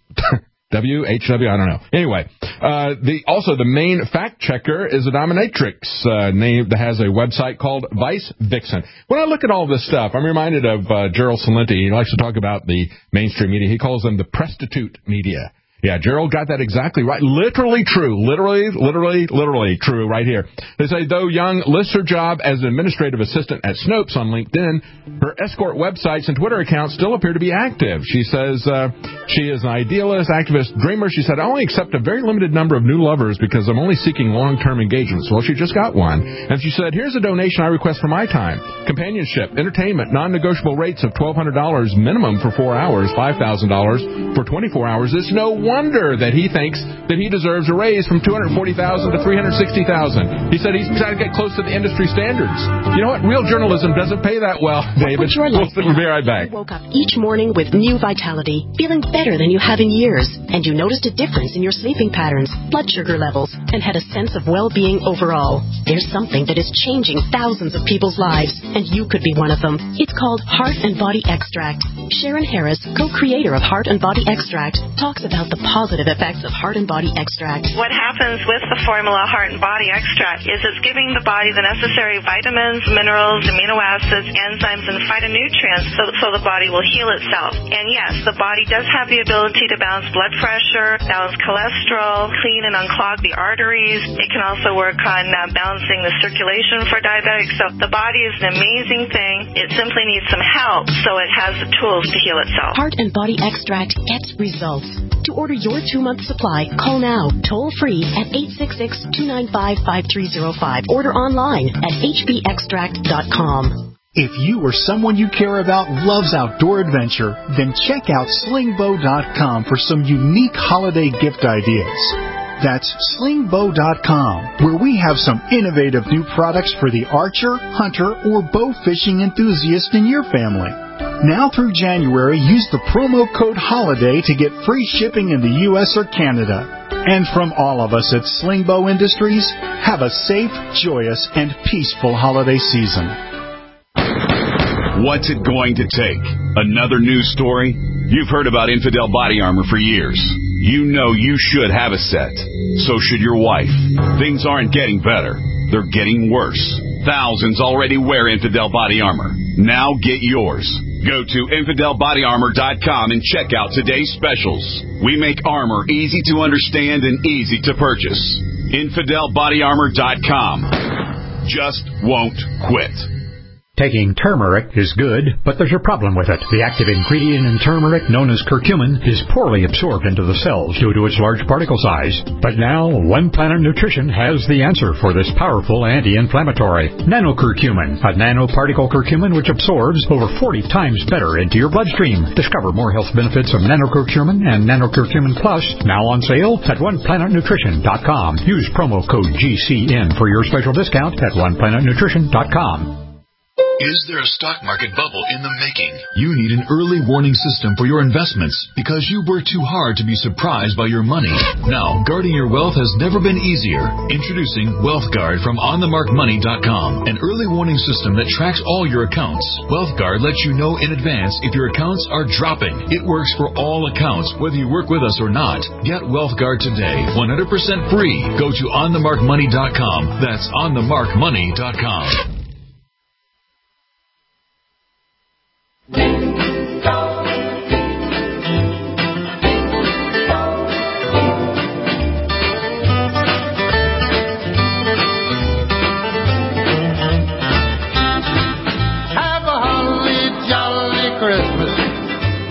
W, H W, I don't know. Anyway, uh, the, also the main fact checker is a dominatrix, uh, name that has a website called Vice Vixen. When I look at all this stuff, I'm reminded of, uh, Gerald Celente. He likes to talk about the mainstream media. He calls them the prostitute media. Yeah, Gerald got that exactly right. Literally true. Literally, literally, literally true right here. They say, though Young lists her job as an administrative assistant at Snopes on LinkedIn, her escort websites and Twitter accounts still appear to be active. She says uh, she is an idealist, activist, dreamer. She said, I only accept a very limited number of new lovers because I'm only seeking long-term engagements. Well, she just got one. And she said, here's a donation I request for my time. Companionship, entertainment, non-negotiable rates of twelve hundred dollars minimum for four hours, five thousand dollars for twenty-four hours. It's no wonder that he thinks that he deserves a raise from two hundred forty thousand dollars to three hundred sixty thousand dollars. He said he's trying to get close to the industry standards. You know what? Real journalism doesn't pay that well, David. We'll, we'll be right back. You woke up each morning with new vitality, feeling better than you have in years, and you noticed a difference in your sleeping patterns, blood sugar levels, and had a sense of well-being overall. There's something that is changing thousands of people's lives, and you could be one of them. It's called Heart and Body Extract. Sharon Harris, co-creator of Heart and Body Extract, talks about the positive effects of Heart and Body Extract. What happens with the formula Heart and Body Extract is it's giving the body the necessary vitamins, minerals, amino acids, enzymes, and phytonutrients so, so the body will heal itself. And yes, the body does have the ability to balance blood pressure, balance cholesterol, clean and unclog the arteries. It can also work on uh, balancing the circulation for diabetics. So the body is an amazing thing. It simply needs some help so it has the tools to heal itself. Heart and Body Extract gets results. To order your two-month supply, call now, toll-free at eight six six, two nine five, five three zero five. Order online at h b extract dot com. If you or someone you care about loves outdoor adventure, then check out sling bow dot com for some unique holiday gift ideas. That's sling bow dot com, where we have some innovative new products for the archer, hunter, or bow fishing enthusiast in your family. Now through January, use the promo code HOLIDAY to get free shipping in the U S or Canada. And from all of us at Sling Bow Industries, have a safe, joyous, and peaceful holiday season. What's it going to take? Another news story? You've heard about Infidel Body Armor for years. You know you should have a set. So should your wife. Things aren't getting better. They're getting worse. Thousands already wear Infidel Body Armor. Now get yours. Go to infidel body armor dot com and check out today's specials. We make armor easy to understand and easy to purchase. infidel body armor dot com. Just won't quit. Taking turmeric is good, but there's a problem with it. The active ingredient in turmeric, known as curcumin, is poorly absorbed into the cells due to its large particle size. But now, One Planet Nutrition has the answer for this powerful anti-inflammatory. Nanocurcumin, a nanoparticle curcumin which absorbs over forty times better into your bloodstream. Discover more health benefits of nanocurcumin and nanocurcumin plus, now on sale at one planet nutrition dot com. Use promo code G C N for your special discount at one planet nutrition dot com. Is there a stock market bubble in the making? You need an early warning system for your investments because you work too hard to be surprised by your money. Now, guarding your wealth has never been easier. Introducing WealthGuard from on the mark money dot com, an early warning system that tracks all your accounts. WealthGuard lets you know in advance if your accounts are dropping. It works for all accounts, whether you work with us or not. Get WealthGuard today, one hundred percent free. Go to on the mark money dot com. That's on the mark money dot com.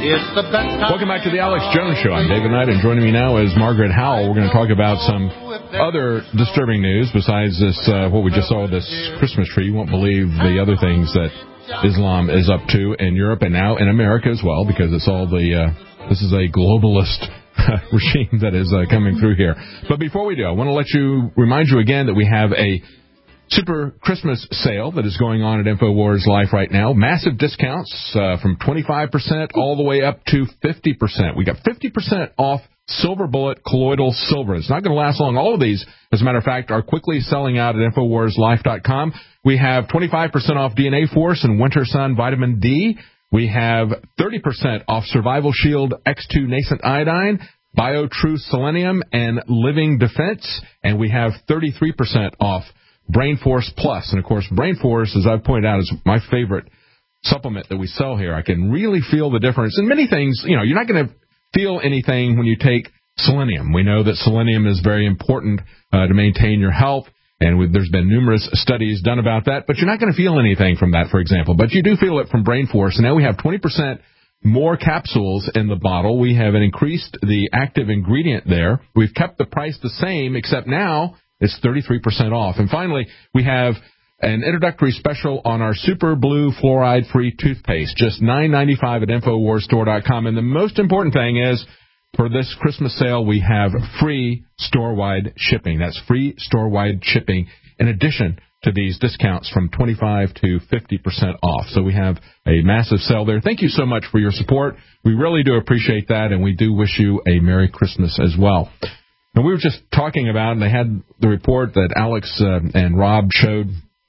It's the best time. Welcome back to the Alex Jones Show. I'm David Knight, and joining me now is Margaret Howell. We're going to talk about some other disturbing news besides this, uh, what we just saw, this Christmas tree. You won't believe the other things that Islam is up to in Europe and now in America as well, because it's all the, uh, this is a globalist regime that is uh, coming through here. But before we do, I want to let you, remind you again that we have a super Christmas sale that is going on at InfoWars Life right now. Massive discounts uh, from twenty-five percent all the way up to fifty percent. We got fifty percent off Silver Bullet Colloidal Silver. It's not going to last long. All of these, as a matter of fact, are quickly selling out at InfoWars Life dot com. We have twenty-five percent off D N A Force and Winter Sun Vitamin D. We have thirty percent off Survival Shield X two Nascent Iodine, BioTrue Selenium, and Living Defense. And we have thirty-three percent off Brain Force Plus. And, of course, Brain Force, as I've pointed out, is my favorite supplement that we sell here. I can really feel the difference. And many things, you know, you're not going to feel anything when you take selenium. We know that selenium is very important uh, to maintain your health, and with, there's been numerous studies done about that. But you're not going to feel anything from that, for example. But you do feel it from Brain Force. And now we have twenty percent more capsules in the bottle. We have increased the active ingredient there. We've kept the price the same, except now it's thirty-three percent off. And finally, we have an introductory special on our Super Blue Fluoride-Free Toothpaste, just nine ninety-five at InfoWars Store dot com. And the most important thing is, for this Christmas sale, we have free store-wide shipping. That's free store-wide shipping in addition to these discounts from twenty-five to fifty percent off. So we have a massive sale there. Thank you so much for your support. We really do appreciate that, and we do wish you a Merry Christmas as well. And we were just talking about, and they had the report that Alex uh, and Rob showed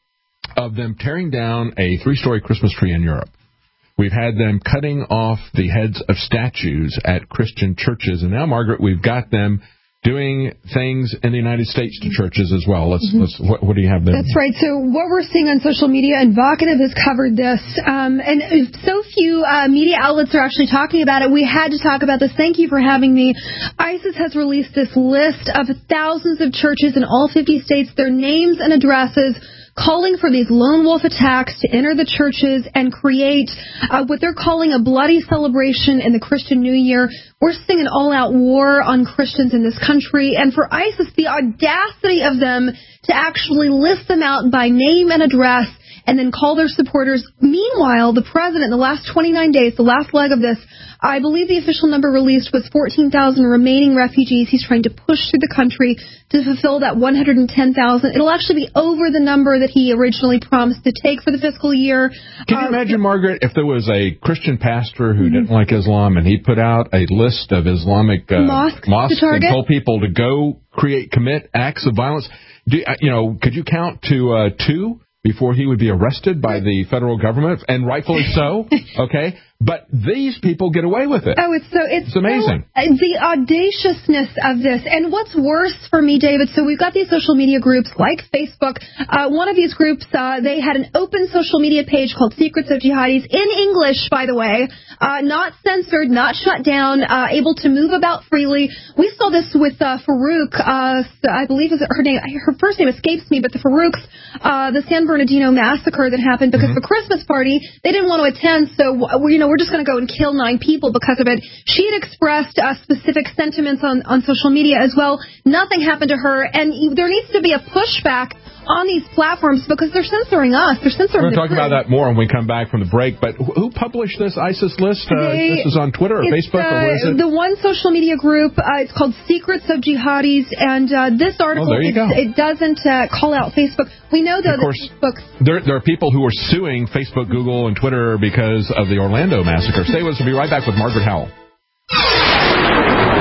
of them tearing down a three-story Christmas tree in Europe. We've had them cutting off the heads of statues at Christian churches. And now, Margaret, we've got them doing things in the United States to churches as well. Let's, mm-hmm. let's what, what do you have there? That's right. So what we're seeing on social media, and Vocative has covered this, um, and so few uh, media outlets are actually talking about it. We had to talk about this. Thank you for having me. ISIS has released this list of thousands of churches in all fifty states, their names and addresses, calling for these lone wolf attacks to enter the churches and create uh, what they're calling a bloody celebration in the Christian New Year. We're seeing an all-out war on Christians in this country. And for ISIS, the audacity of them to actually list them out by name and address and then call their supporters. Meanwhile, the president, in the last twenty-nine days, the last leg of this, I believe the official number released was fourteen thousand remaining refugees he's trying to push through the country to fulfill that one hundred ten thousand. It'll actually be over the number that he originally promised to take for the fiscal year. Can you uh, imagine, Margaret, if there was a Christian pastor who mm-hmm. didn't like Islam and he put out a list of Islamic uh, mosques, mosques and told people to go create, commit acts of violence? Do, you know, could you count to uh, two before he would be arrested by the federal government, and rightfully so, okay? But these people get away with it. Oh, it's so it's, it's amazing. So, uh, the audaciousness of this. And what's worse for me, David, so we've got these social media groups like Facebook. Uh, one of these groups, uh, they had an open social media page called Secrets of Jihadis, in English, by the way, uh, not censored, not shut down, uh, able to move about freely. We saw this with uh, Farouk, uh, I believe is her name, her first name escapes me, but the Farouks, uh, the San Bernardino massacre that happened because mm-hmm. of a Christmas party, they didn't want to attend, so, you know, we're just going to go and kill nine people because of it. She had expressed uh, specific sentiments on, on social media as well. Nothing happened to her, and there needs to be a pushback on these platforms because they're censoring us. They're censoring. We're going to talk about that more when we come back from the break. But who published this ISIS list? Uh, they, this is on Twitter or Facebook, uh, or what is it? The one social media group. Uh, it's called Secrets of Jihadis, and uh, this article oh, there you go. it doesn't uh, call out Facebook. We know though of course, that Facebook. There, there are people who are suing Facebook, Google, and Twitter because of the Orlando massacre. Stay with us. We'll be right back with Margaret Howell.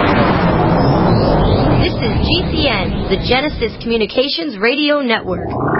This is G C N, the Genesis Communications Radio Network.